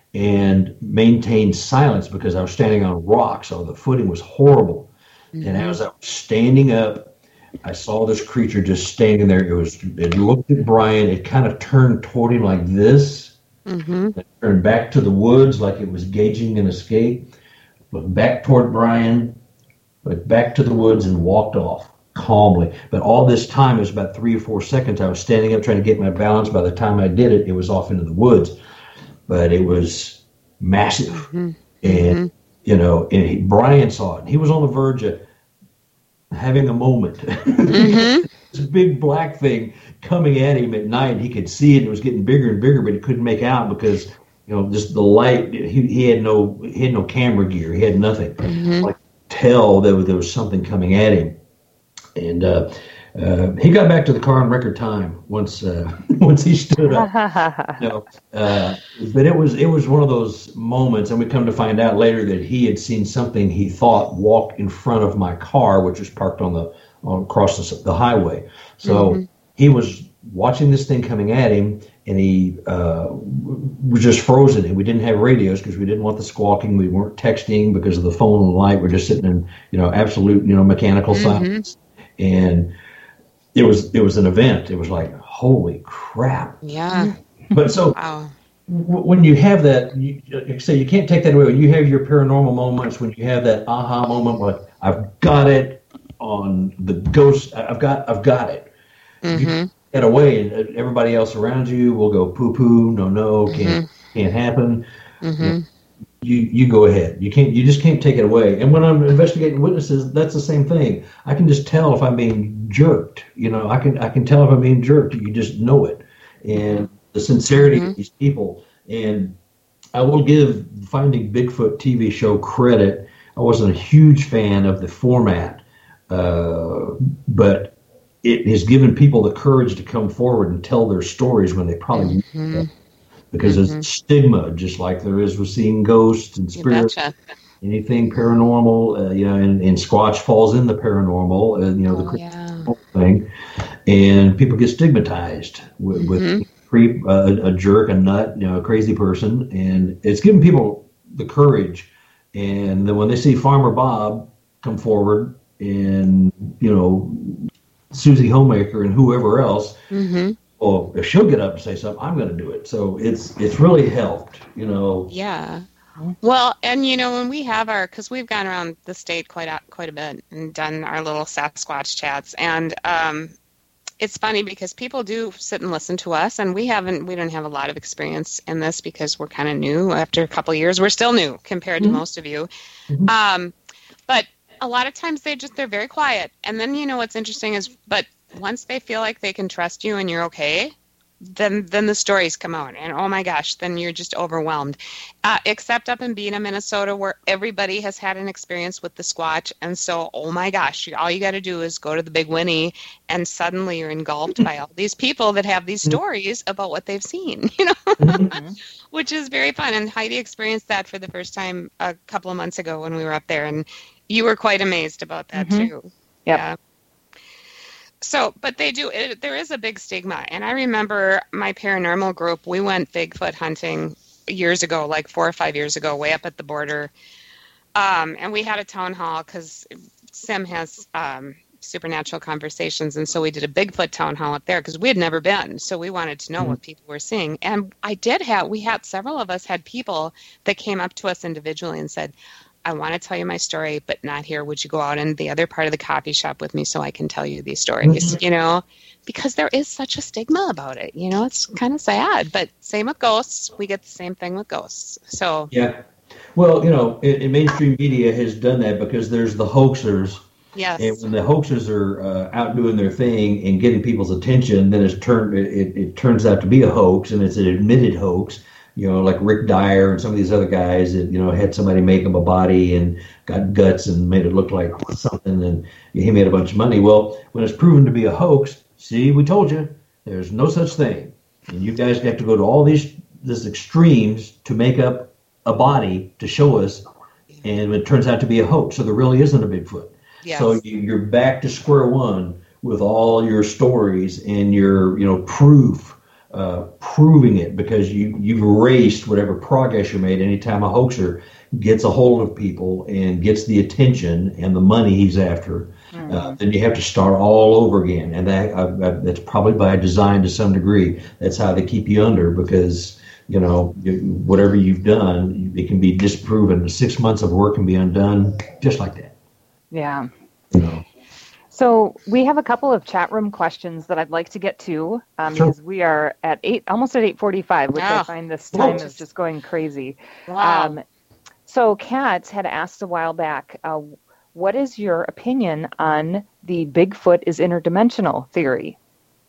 and maintain silence because I was standing on rock, so the footing was horrible. Mm-hmm. And as I was standing up, I saw this creature just standing there. It was. It looked at Brian. It kind of turned toward him like this. Mm-hmm. It turned back to the woods like it was gauging an escape. Looked back toward Brian. But back to the woods and walked off calmly. But all this time, it was about three or four seconds. I was standing up trying to get my balance. By the time I did it, it was off into the woods. But it was massive. Mm-hmm. And, mm-hmm. you know, and he, Brian saw it. He was on the verge of having a moment. Mm-hmm. This big black thing coming at him at night. He could see it. It was getting bigger and bigger, but he couldn't make out because, you know, just the light. He, he had no he had no camera gear. He had nothing. Mm-hmm. Like, tell that there was something coming at him, and uh, uh, he got back to the car in record time once uh, once he stood up. you know, uh, but it was it was one of those moments, and we come to find out later that he had seen something he thought walk in front of my car, which was parked on the on across the, the highway. So mm-hmm. he was watching this thing coming at him, and he uh, was just frozen. And we didn't have radios because we didn't want the squawking. We weren't texting because of the phone and the light. We're just sitting in, you know, absolute, you know, mechanical mm-hmm. silence. And it was it was an event. It was like, holy crap. Yeah. But so wow. w- when you have that, you, like I say, you can't take that away. When you have your paranormal moments, when you have that aha moment, like I've got it on the ghost. I've got I've got it. Mm-hmm. You, Get away, and everybody else around you will go poo poo. No, no, can't mm-hmm. can't happen. Mm-hmm. You you go ahead. You can't. You just can't take it away. And when I'm investigating witnesses, that's the same thing. I can just tell if I'm being jerked. You know, I can I can tell if I'm being jerked. You just know it, and the sincerity mm-hmm. of these people. And I will give Finding Bigfoot T V show credit. I wasn't a huge fan of the format, uh, but it has given people the courage to come forward and tell their stories when they probably mm-hmm. wouldn't. Because mm-hmm. there's stigma, just like there is with seeing ghosts and spirits, anything paranormal, uh, you know, and, and Squatch falls in the paranormal, and, you know, the oh, yeah. thing. And people get stigmatized with, mm-hmm. with creep, uh, a jerk, a nut, you know, a crazy person. And it's given people the courage. And then when they see Farmer Bob come forward and, you know, Susie Homemaker and whoever else, mm-hmm. well, if she'll get up and say something, I'm going to do it. So it's it's really helped, you know. Yeah. Well, and you know, when we have our, because we've gone around the state quite a, quite a bit and done our little Sasquatch chats, and um, it's funny because people do sit and listen to us, and we haven't, we don't have a lot of experience in this because we're kind of new. After a couple of years, we're still new compared mm-hmm. to most of you. Mm-hmm. Um, but a lot of times they just, they're very quiet. And then, you know, what's interesting is, but once they feel like they can trust you and you're okay, then then the stories come out, and oh my gosh, then you're just overwhelmed. Uh, except up in Bena, Minnesota, where everybody has had an experience with the Squatch, and so oh my gosh, all you got to do is go to the Big Winnie, and suddenly you're engulfed by all these people that have these stories about what they've seen, you know, mm-hmm. which is very fun. And Heidi experienced that for the first time a couple of months ago when we were up there, and you were quite amazed about that mm-hmm. too. Yep. Yeah. So, but they do, it, there is a big stigma. And I remember my paranormal group, we went Bigfoot hunting years ago, like four or five years ago, way up at the border. Um, and we had a town hall because Sim has um, supernatural conversations. And so we did a Bigfoot town hall up there because we had never been. So we wanted to know mm-hmm. what people were seeing. And I did have, we had, several of us had people that came up to us individually and said, I want to tell you my story, but not here. Would you go out in the other part of the coffee shop with me so I can tell you these stories, mm-hmm. you know, because there is such a stigma about it. You know, it's kind of sad, but same with ghosts. We get the same thing with ghosts. So, yeah. Well, you know, in, in mainstream media has done that because there's the hoaxers. Yes. And when the hoaxers are uh, out doing their thing and getting people's attention, then it's turned, it, it turns out to be a hoax, and it's an admitted hoax. You know, like Rick Dyer and some of these other guys that, you know, had somebody make him a body and got guts and made it look like something, and he made a bunch of money. Well, when it's proven to be a hoax, see, we told you, there's no such thing. And you guys have to go to all these these extremes to make up a body to show us, and it turns out to be a hoax. So there really isn't a Bigfoot. Yes. So you, you're back to square one with all your stories and your, you know, proof. Uh, proving it, because you, you've erased whatever progress you made. Anytime a hoaxer gets a hold of people and gets the attention and the money he's after, mm-hmm. uh, then you have to start all over again. And that uh, uh, that's probably by design to some degree. That's how they keep you under, because, you know, you, whatever you've done, it can be disproven. Six months of work can be undone just like that. Yeah. You know. So we have a couple of chat room questions that I'd like to get to um, sure. because we are at eight, almost at eight forty-five, which oh. I find this time is just going crazy. Wow. Um, so Kat had asked a while back, uh, what is your opinion on the Bigfoot is interdimensional theory?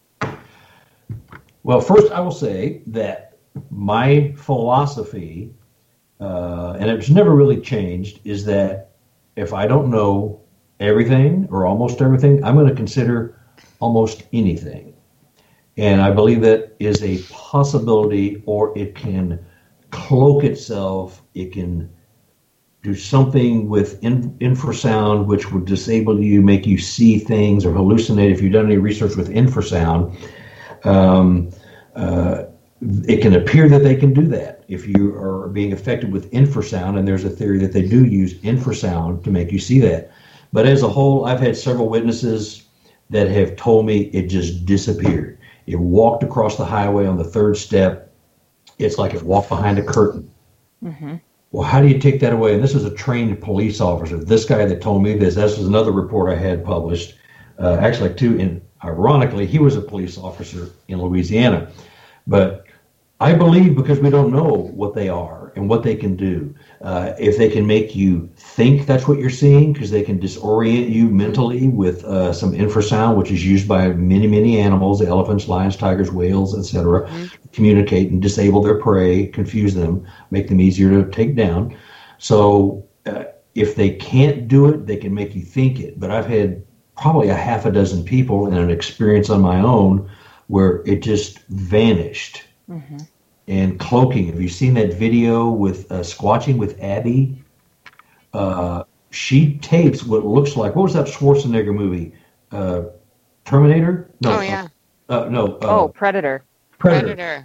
Well, first I will say that my philosophy, uh, and it's never really changed, is that if I don't know everything or almost everything, I'm going to consider almost anything. And I believe that is a possibility, or it can cloak itself. It can do something with in, infrasound, which would disable you, make you see things or hallucinate. If you've done any research with infrasound, um, uh, it can appear that they can do that if you are being affected with infrasound, and there's a theory that they do use infrasound to make you see that. But as a whole, I've had several witnesses that have told me it just disappeared. It walked across the highway on the third step. It's like it walked behind a curtain. Mm-hmm. Well, how do you take that away? And this is a trained police officer. This guy that told me this, this was another report I had published. Uh, actually, too, and ironically, he was a police officer in Louisiana. But I believe, because we don't know what they are and what they can do, uh, if they can make you think that's what you're seeing, because they can disorient you mentally with uh, some infrasound, which is used by many, many animals, elephants, lions, tigers, whales, et cetera, mm-hmm. communicate and disable their prey, confuse them, make them easier to take down. So uh, if they can't do it, they can make you think it. But I've had probably a half a dozen people and an experience on my own where it just vanished. Mm-hmm. And cloaking. Have you seen that video with uh, Squatching with Abby? Uh, she tapes what looks like, what was that Schwarzenegger movie? Uh, Terminator? No. Oh, yeah. Uh, uh, no. Uh, oh, Predator. Predator. Predator.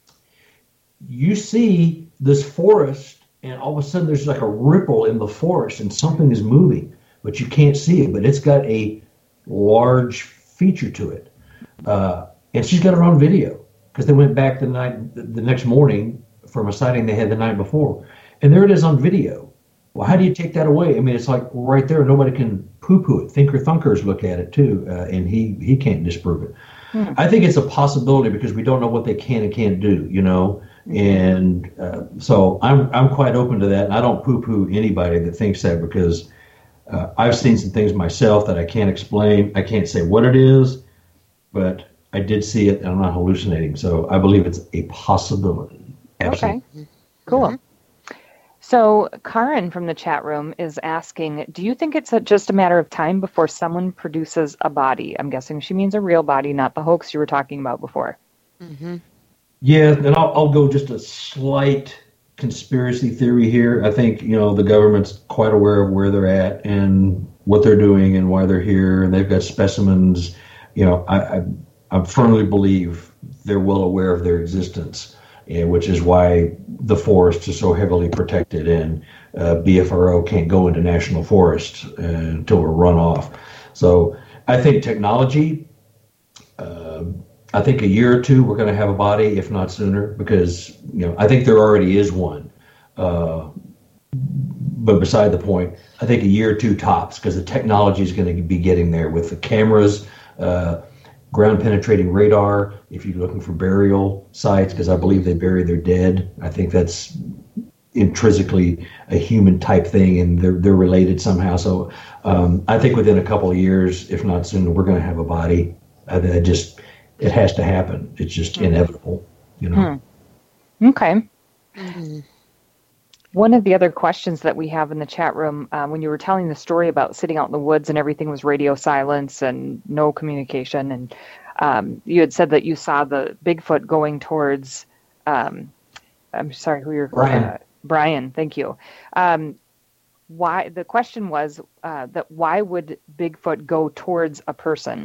You see this forest, and all of a sudden there's like a ripple in the forest, and something is moving, but you can't see it. But it's got a large feature to it. Uh, and she's got it on video, because they went back the night, the next morning from a sighting they had the night before. And there it is on video. Well, how do you take that away? I mean, it's like right there. Nobody can poo-poo it. Thinker Thunkers look at it too, uh, and he, he can't disprove it. Hmm. I think it's a possibility because we don't know what they can and can't do, you know. And uh, so I'm I'm quite open to that. And I don't poo-poo anybody that thinks that, because uh, I've seen some things myself that I can't explain. I can't say what it is, but I did see it, and I'm not hallucinating. So I believe it's a possibility. Absolutely. Okay, cool. Mm-hmm. So Karen from the chat room is asking, do you think it's a, just a matter of time before someone produces a body? I'm guessing she means a real body, not the hoax you were talking about before. Mm-hmm. Yeah, and I'll, I'll go just a slight conspiracy theory here. I think, you know, the government's quite aware of where they're at and what they're doing and why they're here, and they've got specimens. You know, I, I, I firmly believe they're well aware of their existence, and which is why the forest is so heavily protected, and uh, B F R O can't go into national forests uh, until we're run off. So I think technology, uh, I think a year or two we're going to have a body, if not sooner, because, you know, I think there already is one. Uh, but beside the point, I think a year or two tops, because the technology is going to be getting there with the cameras, uh, ground penetrating radar. If you're looking for burial sites, because I believe they bury their dead, I think that's intrinsically a human type thing, and they're they're related somehow. So um, I think within a couple of years, if not sooner, we're going to have a body. I, I just it has to happen. It's just mm-hmm. inevitable, you know. Hmm. Okay. Mm-hmm. One of the other questions that we have in the chat room, uh, when you were telling the story about sitting out in the woods and everything was radio silence and no communication, and um, you had said that you saw the Bigfoot going towards, um, I'm sorry, who you're, Brian. Uh, Brian, thank you. Um, why? The question was uh, that why would Bigfoot go towards a person?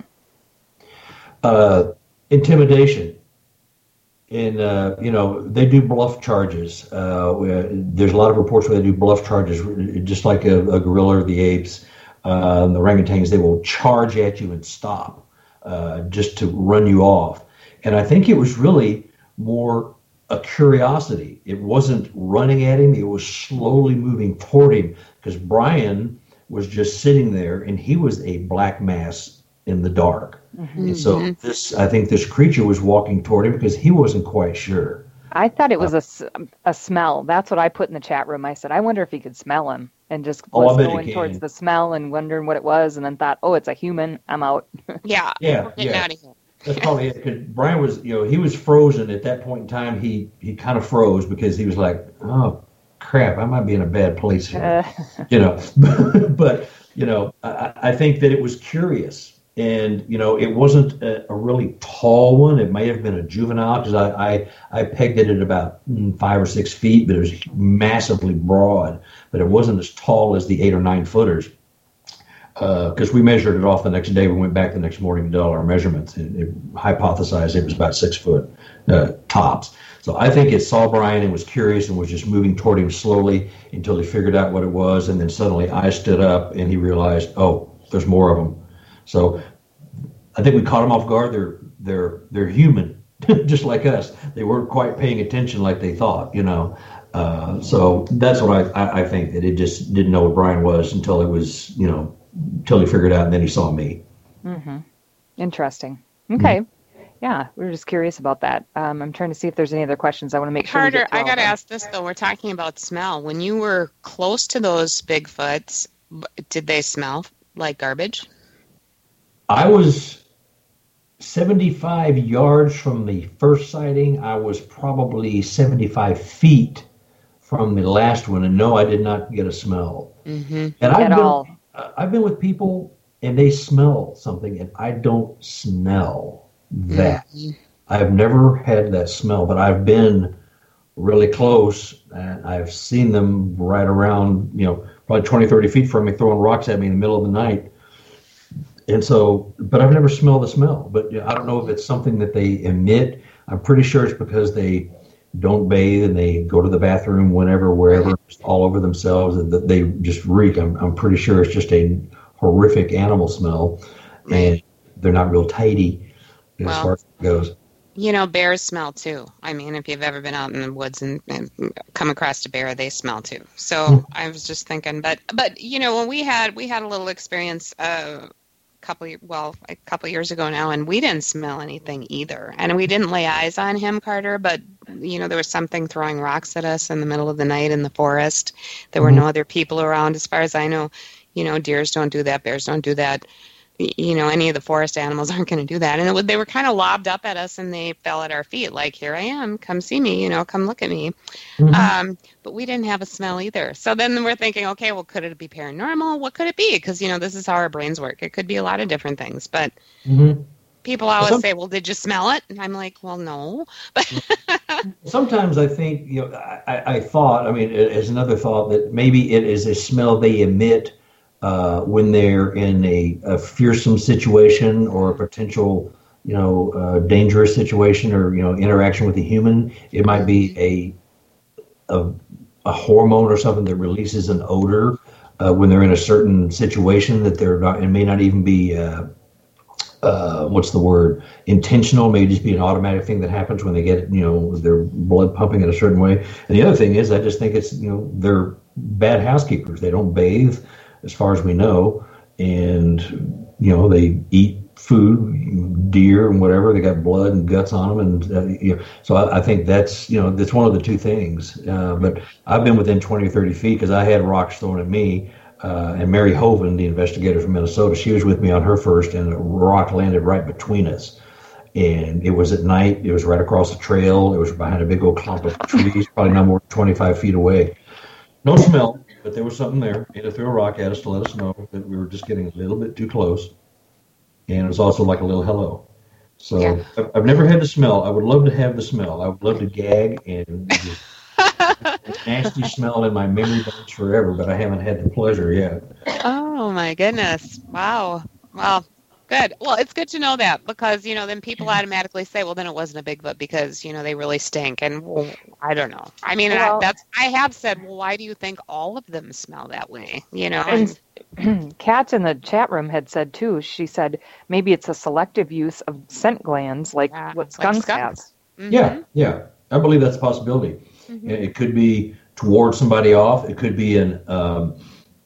Uh, intimidation. And, uh, you know, they do bluff charges. Uh, there's a lot of reports where they do bluff charges, just like a, a gorilla or the apes, uh, the orangutans. They will charge at you and stop uh, just to run you off. And I think it was really more a curiosity. It wasn't running at him. It was slowly moving toward him, because Brian was just sitting there, and he was a black mass in the dark. Mm-hmm. And so this, I think this creature was walking toward him because he wasn't quite sure. I thought it was uh, a, a smell. That's what I put in the chat room. I said, I wonder if he could smell him, and just was oh, going towards the smell and wondering what it was, and then thought, oh, it's a human. I'm out. Yeah. Yeah. We're getting yeah. out of here. That's probably it. Because Brian was, you know, he was frozen at that point in time. He, he kind of froze because he was like, oh, crap, I might be in a bad place here. Uh. You know, but, you know, I, I think that it was curious. And, you know, it wasn't a, a really tall one. It may have been a juvenile, because I, I, I pegged it at about five or six feet, but it was massively broad. But it wasn't as tall as the eight or nine footers, because uh, we measured it off the next day. We went back the next morning and did all our measurements. And it hypothesized it was about six foot uh, tops. So I think it saw Brian and was curious and was just moving toward him slowly until he figured out what it was. And then suddenly I stood up and he realized, oh, there's more of them. So I think we caught them off guard. They're they're they're human, just like us. They weren't quite paying attention like they thought, you know. Uh, so that's what I, I think, that it just didn't know what Brian was until it was, you know, until he figured it out, and then he saw me. Mm-hmm. Interesting. Okay. Mm-hmm. Yeah, we were just curious about that. Um, I'm trying to see if there's any other questions. I want to make sure. Carter, I got to ask this though. We're talking about smell. When you were close to those Bigfoots, did they smell like garbage? I was seventy-five yards from the first sighting. I was probably seventy-five feet from the last one, and no, I did not get a smell. Mm-hmm. And I've At been, all. I've been with people, and they smell something, and I don't smell that. Mm-hmm. I've never had that smell, but I've been really close, and I've seen them right around, you know, probably twenty, thirty feet from me, throwing rocks at me in the middle of the night. And so, but I've never smelled the smell. But you know, I don't know if it's something that they emit. I'm pretty sure it's because they don't bathe and they go to the bathroom whenever, wherever, just all over themselves, and that they just reek. I'm, I'm pretty sure it's just a horrific animal smell, and they're not real tidy as well, far as it goes. You know, bears smell too. I mean, if you've ever been out in the woods and, and come across a bear, they smell too. So mm-hmm. I was just thinking, but but you know, when we had we had a little experience. Uh, couple well a couple years ago now, and we didn't smell anything either, and we didn't lay eyes on him, Carter, but you know, there was something throwing rocks at us in the middle of the night in the forest. There were mm-hmm. no other people around, as far as I know. You know, deers don't do that, bears don't do that. you know, any of the forest animals aren't going to do that. And it would, they were kind of lobbed up at us and they fell at our feet. Like, here I am, come see me, you know, come look at me. Mm-hmm. Um, but we didn't have a smell either. So then we're thinking, okay, well, could it be paranormal? What could it be? Because, you know, this is how our brains work. It could be a lot of different things. But mm-hmm. people always Some, say, well, did you smell it? And I'm like, well, no. Sometimes I think, you know, I, I thought, I mean, as another thought, that maybe it is a smell they emit uh, when they're in a, a fearsome situation or a potential, you know, uh, dangerous situation or, you know, interaction with a human. It might be a a, a hormone or something that releases an odor uh, when they're in a certain situation that they're not, it may not even be uh, Uh, what's the word? Intentional, may just be an automatic thing that happens when they get, you know, their blood pumping in a certain way. And the other thing is, I just think it's, you know, they're bad housekeepers. They don't bathe, as far as we know, and you know, they eat food, deer and whatever. They got blood and guts on them, and uh, you know, so I, I think that's, you know, that's one of the two things. Uh, but I've been within twenty or thirty feet because I had rocks thrown at me. Uh, and Mary Hoven, the investigator from Minnesota, she was with me on her first, and a rock landed right between us. And it was at night. It was right across the trail. It was behind a big old clump of trees, probably not more than twenty-five feet away. No smell, but there was something there. And it threw a rock at us to let us know that we were just getting a little bit too close. And it was also like a little hello. So yeah. I've, I've never had the smell. I would love to have the smell. I would love to gag and just nasty smell in my memory banks forever, but I haven't had the pleasure yet. Oh my goodness. Wow. Well, good. Well, it's good to know that, because, you know, then people automatically say, well, then it wasn't a Bigfoot because, you know, they really stink. And well, I don't know. I mean, well, I, that's, I have said, well, why do you think all of them smell that way? You know, and Kat in the chat room had said too, she said, maybe it's a selective use of scent glands like yeah, what skunks like have. Mm-hmm. Yeah. Yeah. I believe that's a possibility. Mm-hmm. It could be to ward somebody off. It could be an um,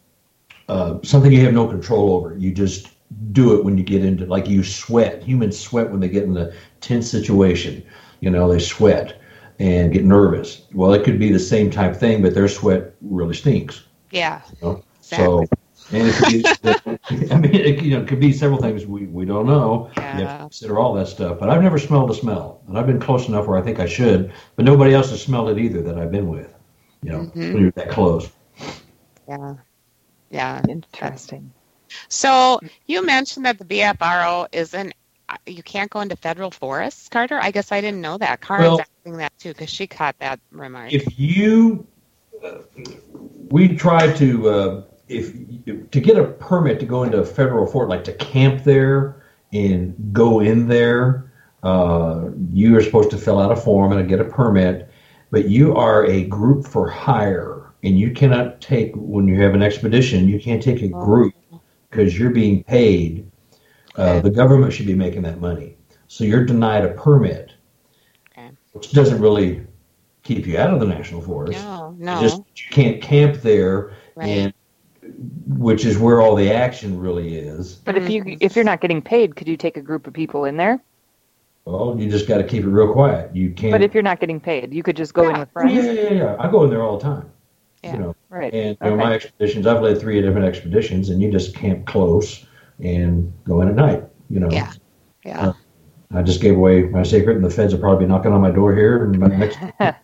uh, something you have no control over. You just do it when you get into, like you sweat. Humans sweat when they get in a tense situation. You know, they sweat and get nervous. Well, it could be the same type thing, but their sweat really stinks. Yeah. You know? Exactly. So, and it could be, I mean, it, you know, it could be several things we, we don't know. Yeah. You have to consider all that stuff. But I've never smelled a smell, and I've been close enough where I think I should. But nobody else has smelled it either that I've been with. You know, mm-hmm. when you're that close. Yeah. Yeah. Interesting. So you mentioned that the B F R O isn't, you can't go into federal forests, Carter? I guess I didn't know that. Karen's well, asking that too, because she caught that remark. If you, uh, we tried to, uh, if to get a permit to go into a federal fort, like to camp there and go in there, uh, you are supposed to fill out a form and get a permit, but you are a group for hire, and you cannot take, when you have an expedition, you can't take a group because you're being paid. Uh, the government should be making that money. So you're denied a permit, okay. which doesn't really keep you out of the national forest. No, no. You just you can't camp there, right. and which is where all the action really is. But if you if you're not getting paid, could you take a group of people in there? Well, you just got to keep it real quiet. You can't. But if you're not getting paid, you could just go yeah. in with friends. Yeah, yeah, yeah. I go in there all the time. Yeah, you know, right. And you okay. know, my expeditions, I've led three different expeditions, and you just camp close and go in at night. You know. Yeah. Yeah. Uh, I just gave away my secret, and the feds will probably be knocking on my door here. And my next.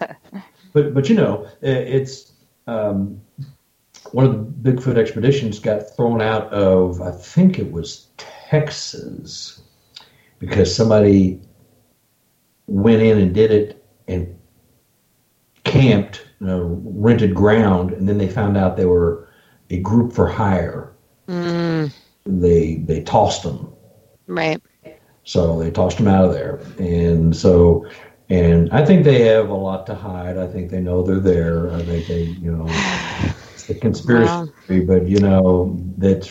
but but you know, it's. Um, One of the Bigfoot expeditions got thrown out of, I think it was Texas, because somebody went in and did it and camped, you know, rented ground, and then they found out they were a group for hire. Mm. They they tossed them. Right. So they tossed them out of there, and so. And I think they have a lot to hide. I think they know they're there. I think they, you know, it's the conspiracy wow. theory, but, you know, that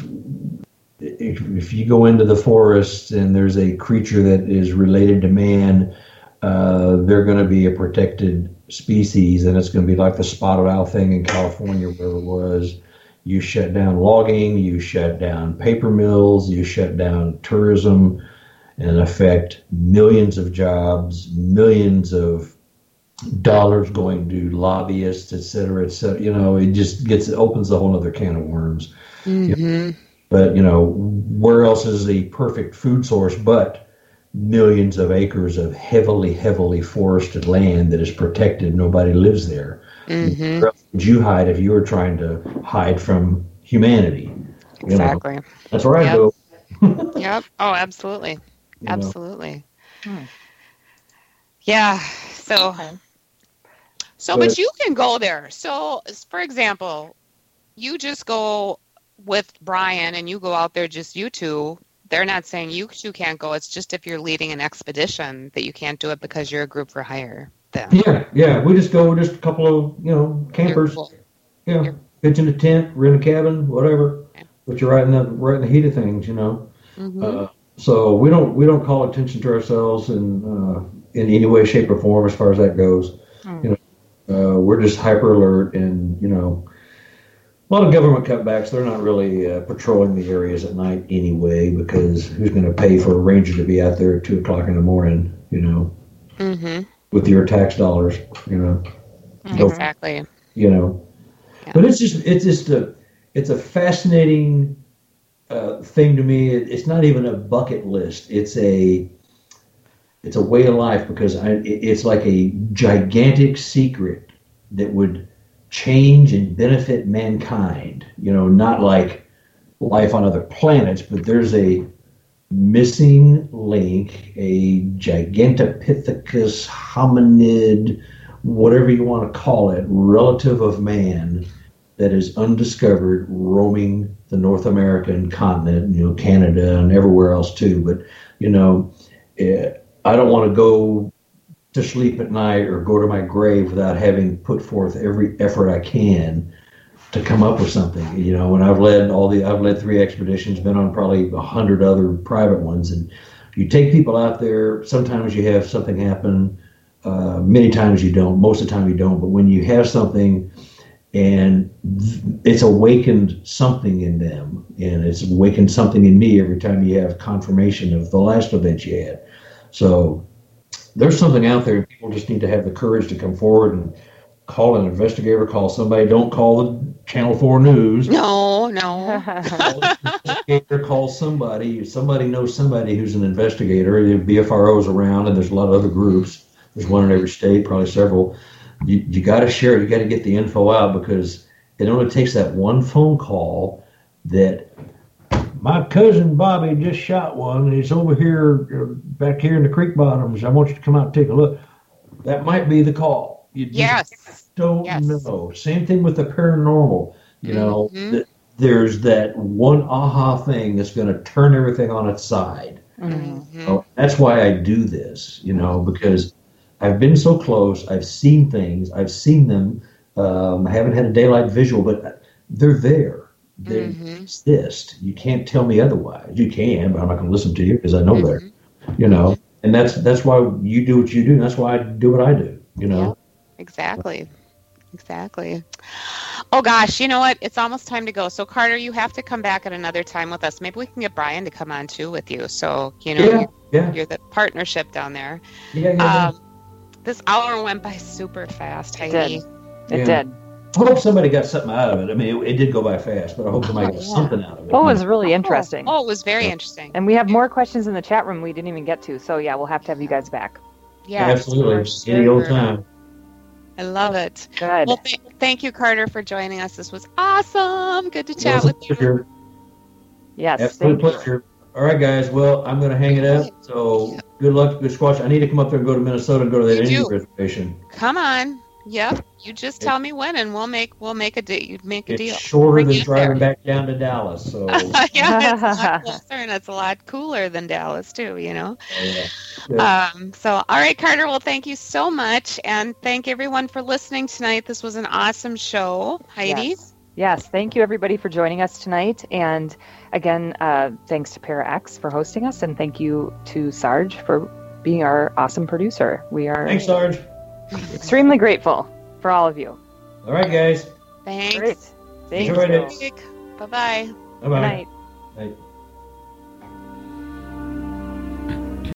if, if you go into the forest and there's a creature that is related to man, uh, they're going to be a protected species, and it's going to be like the spotted owl thing in California where it was. You shut down logging, you shut down paper mills, you shut down tourism, and affect millions of jobs, millions of dollars going to lobbyists, et cetera, et cetera. You know, it just gets, it opens a whole other can of worms. Mm-hmm. You know? But, you know, where else is the perfect food source but millions of acres of heavily, heavily forested land that is protected? Nobody lives there. Mm-hmm. Where else would you hide if you were trying to hide from humanity? Exactly. You know, that's where I yep. go. Yep. Oh, absolutely. You Absolutely. Hmm. Yeah. So, Okay. so, But- but you can go there. So, for example, you just go with Brian and you go out there, just you two. They're not saying you two can't go. It's just if you're leading an expedition that you can't do it because you're a group for hire. Then. Yeah, yeah. We just go, just a couple of, you know, campers. You're- Yeah, You're- pitch in a tent, rent a cabin, whatever. Yeah. But you're right in the right in the heat of things, you know. Mhm. Uh, so we don't we don't call attention to ourselves in uh, in any way, shape, or form as far as that goes. Mm. You know, uh, we're just hyper alert, and you know, a lot of government cutbacks. They're not really uh, patrolling the areas at night anyway, because who's going to pay for a ranger to be out there at two o'clock in the morning? You know, Mhm. with your tax dollars. You know, Go- Exactly. you know. Yeah. But it's just it's just a it's a fascinating uh, thing to me. It, it's not even a bucket list. It's a it's a way of life, because I, it, it's like a gigantic secret that would change and benefit mankind. You know, not like life on other planets, but there's a missing link, a Gigantopithecus hominid, whatever you want to call it, relative of man that is undiscovered, roaming the North American continent, you know, Canada and everywhere else too. But, you know, eh, I don't want to go to sleep at night or go to my grave without having put forth every effort I can to come up with something. You know, and I've led all the, I've led three expeditions, been on probably a hundred other private ones, and you take people out there. Sometimes you have something happen. Uh, many times you don't. Most of the time you don't. But when you have something, and it's awakened something in them, and it's awakened something in me every time you have confirmation of the last event you had. So there's something out there. People just need to have the courage to come forward and call an investigator, call somebody. Don't call the Channel four News. No, no. Call an investigator, call somebody. Somebody knows somebody who's an investigator. There are B F R Os around, and there's a lot of other groups. There's one in every state, probably several. You, you got to share it. You got to get the info out, because it only takes that one phone call that my cousin Bobby just shot one, and he's over here, uh, back here in the creek bottoms. I want you to come out and take a look. That might be the call. You just Yes. don't Yes. know. Same thing with the paranormal. You know, Mhm. th- there's that one aha thing that's going to turn everything on its side. Mhm. So that's why I do this, you know, because I've been so close. I've seen things. I've seen them. Um, I haven't had a daylight visual, but they're there. They Mhm. exist. You can't tell me otherwise. You can, but I'm not going to listen to you because I know Mhm. better. You know, and that's that's why you do what you do. And that's why I do what I do. You know. Exactly. Exactly. Oh gosh, you know what? It's almost time to go. So Carter, you have to come back at another time with us. Maybe we can get Brian to come on too with you. So, you know, Yeah. you, Yeah. you're the partnership down there. Yeah. Yeah. yeah. Um, this hour went by super fast, It Heidi. did. It Yeah. did. I hope somebody got something out of it. I mean, it, it did go by fast, but I hope somebody got Yeah. something out of it. Oh, it was really interesting. Oh, it was very interesting. And we have more questions in the chat room we didn't even get to. So, yeah, we'll have to have you guys back. Yeah, Absolutely. for Any old sure. time. I love it. Good. Well, th- thank you, Carter, for joining us. This was awesome. Good to It chat was a with you. pleasure. Yes. Absolute Thank you. pleasure. All right, guys. Well, I'm going to hang it up. So good luck, good squash. I need to come up there and go to Minnesota and go to that You Indian do. reservation. Come on. Yep. You just tell me when, and we'll make we'll make a deal. You make a It's deal. shorter Bring than you driving there. back down to Dallas. So yeah, it's a lot closer and it's a lot cooler than Dallas too. You know. yeah. Yeah. Um, so, all right, Carter. Well, thank you so much, and thank everyone for listening tonight. This was an awesome show, Heidi. Yes. Yes. Thank you, everybody, for joining us tonight. And again, uh, thanks to ParaX for hosting us. And thank you to Sarge for being our awesome producer. We are Thanks, Sarge. extremely grateful for all of you. All right, guys. Thanks. Great. Thank Enjoyed you. it. Bye bye. Bye Good bye. night. Night.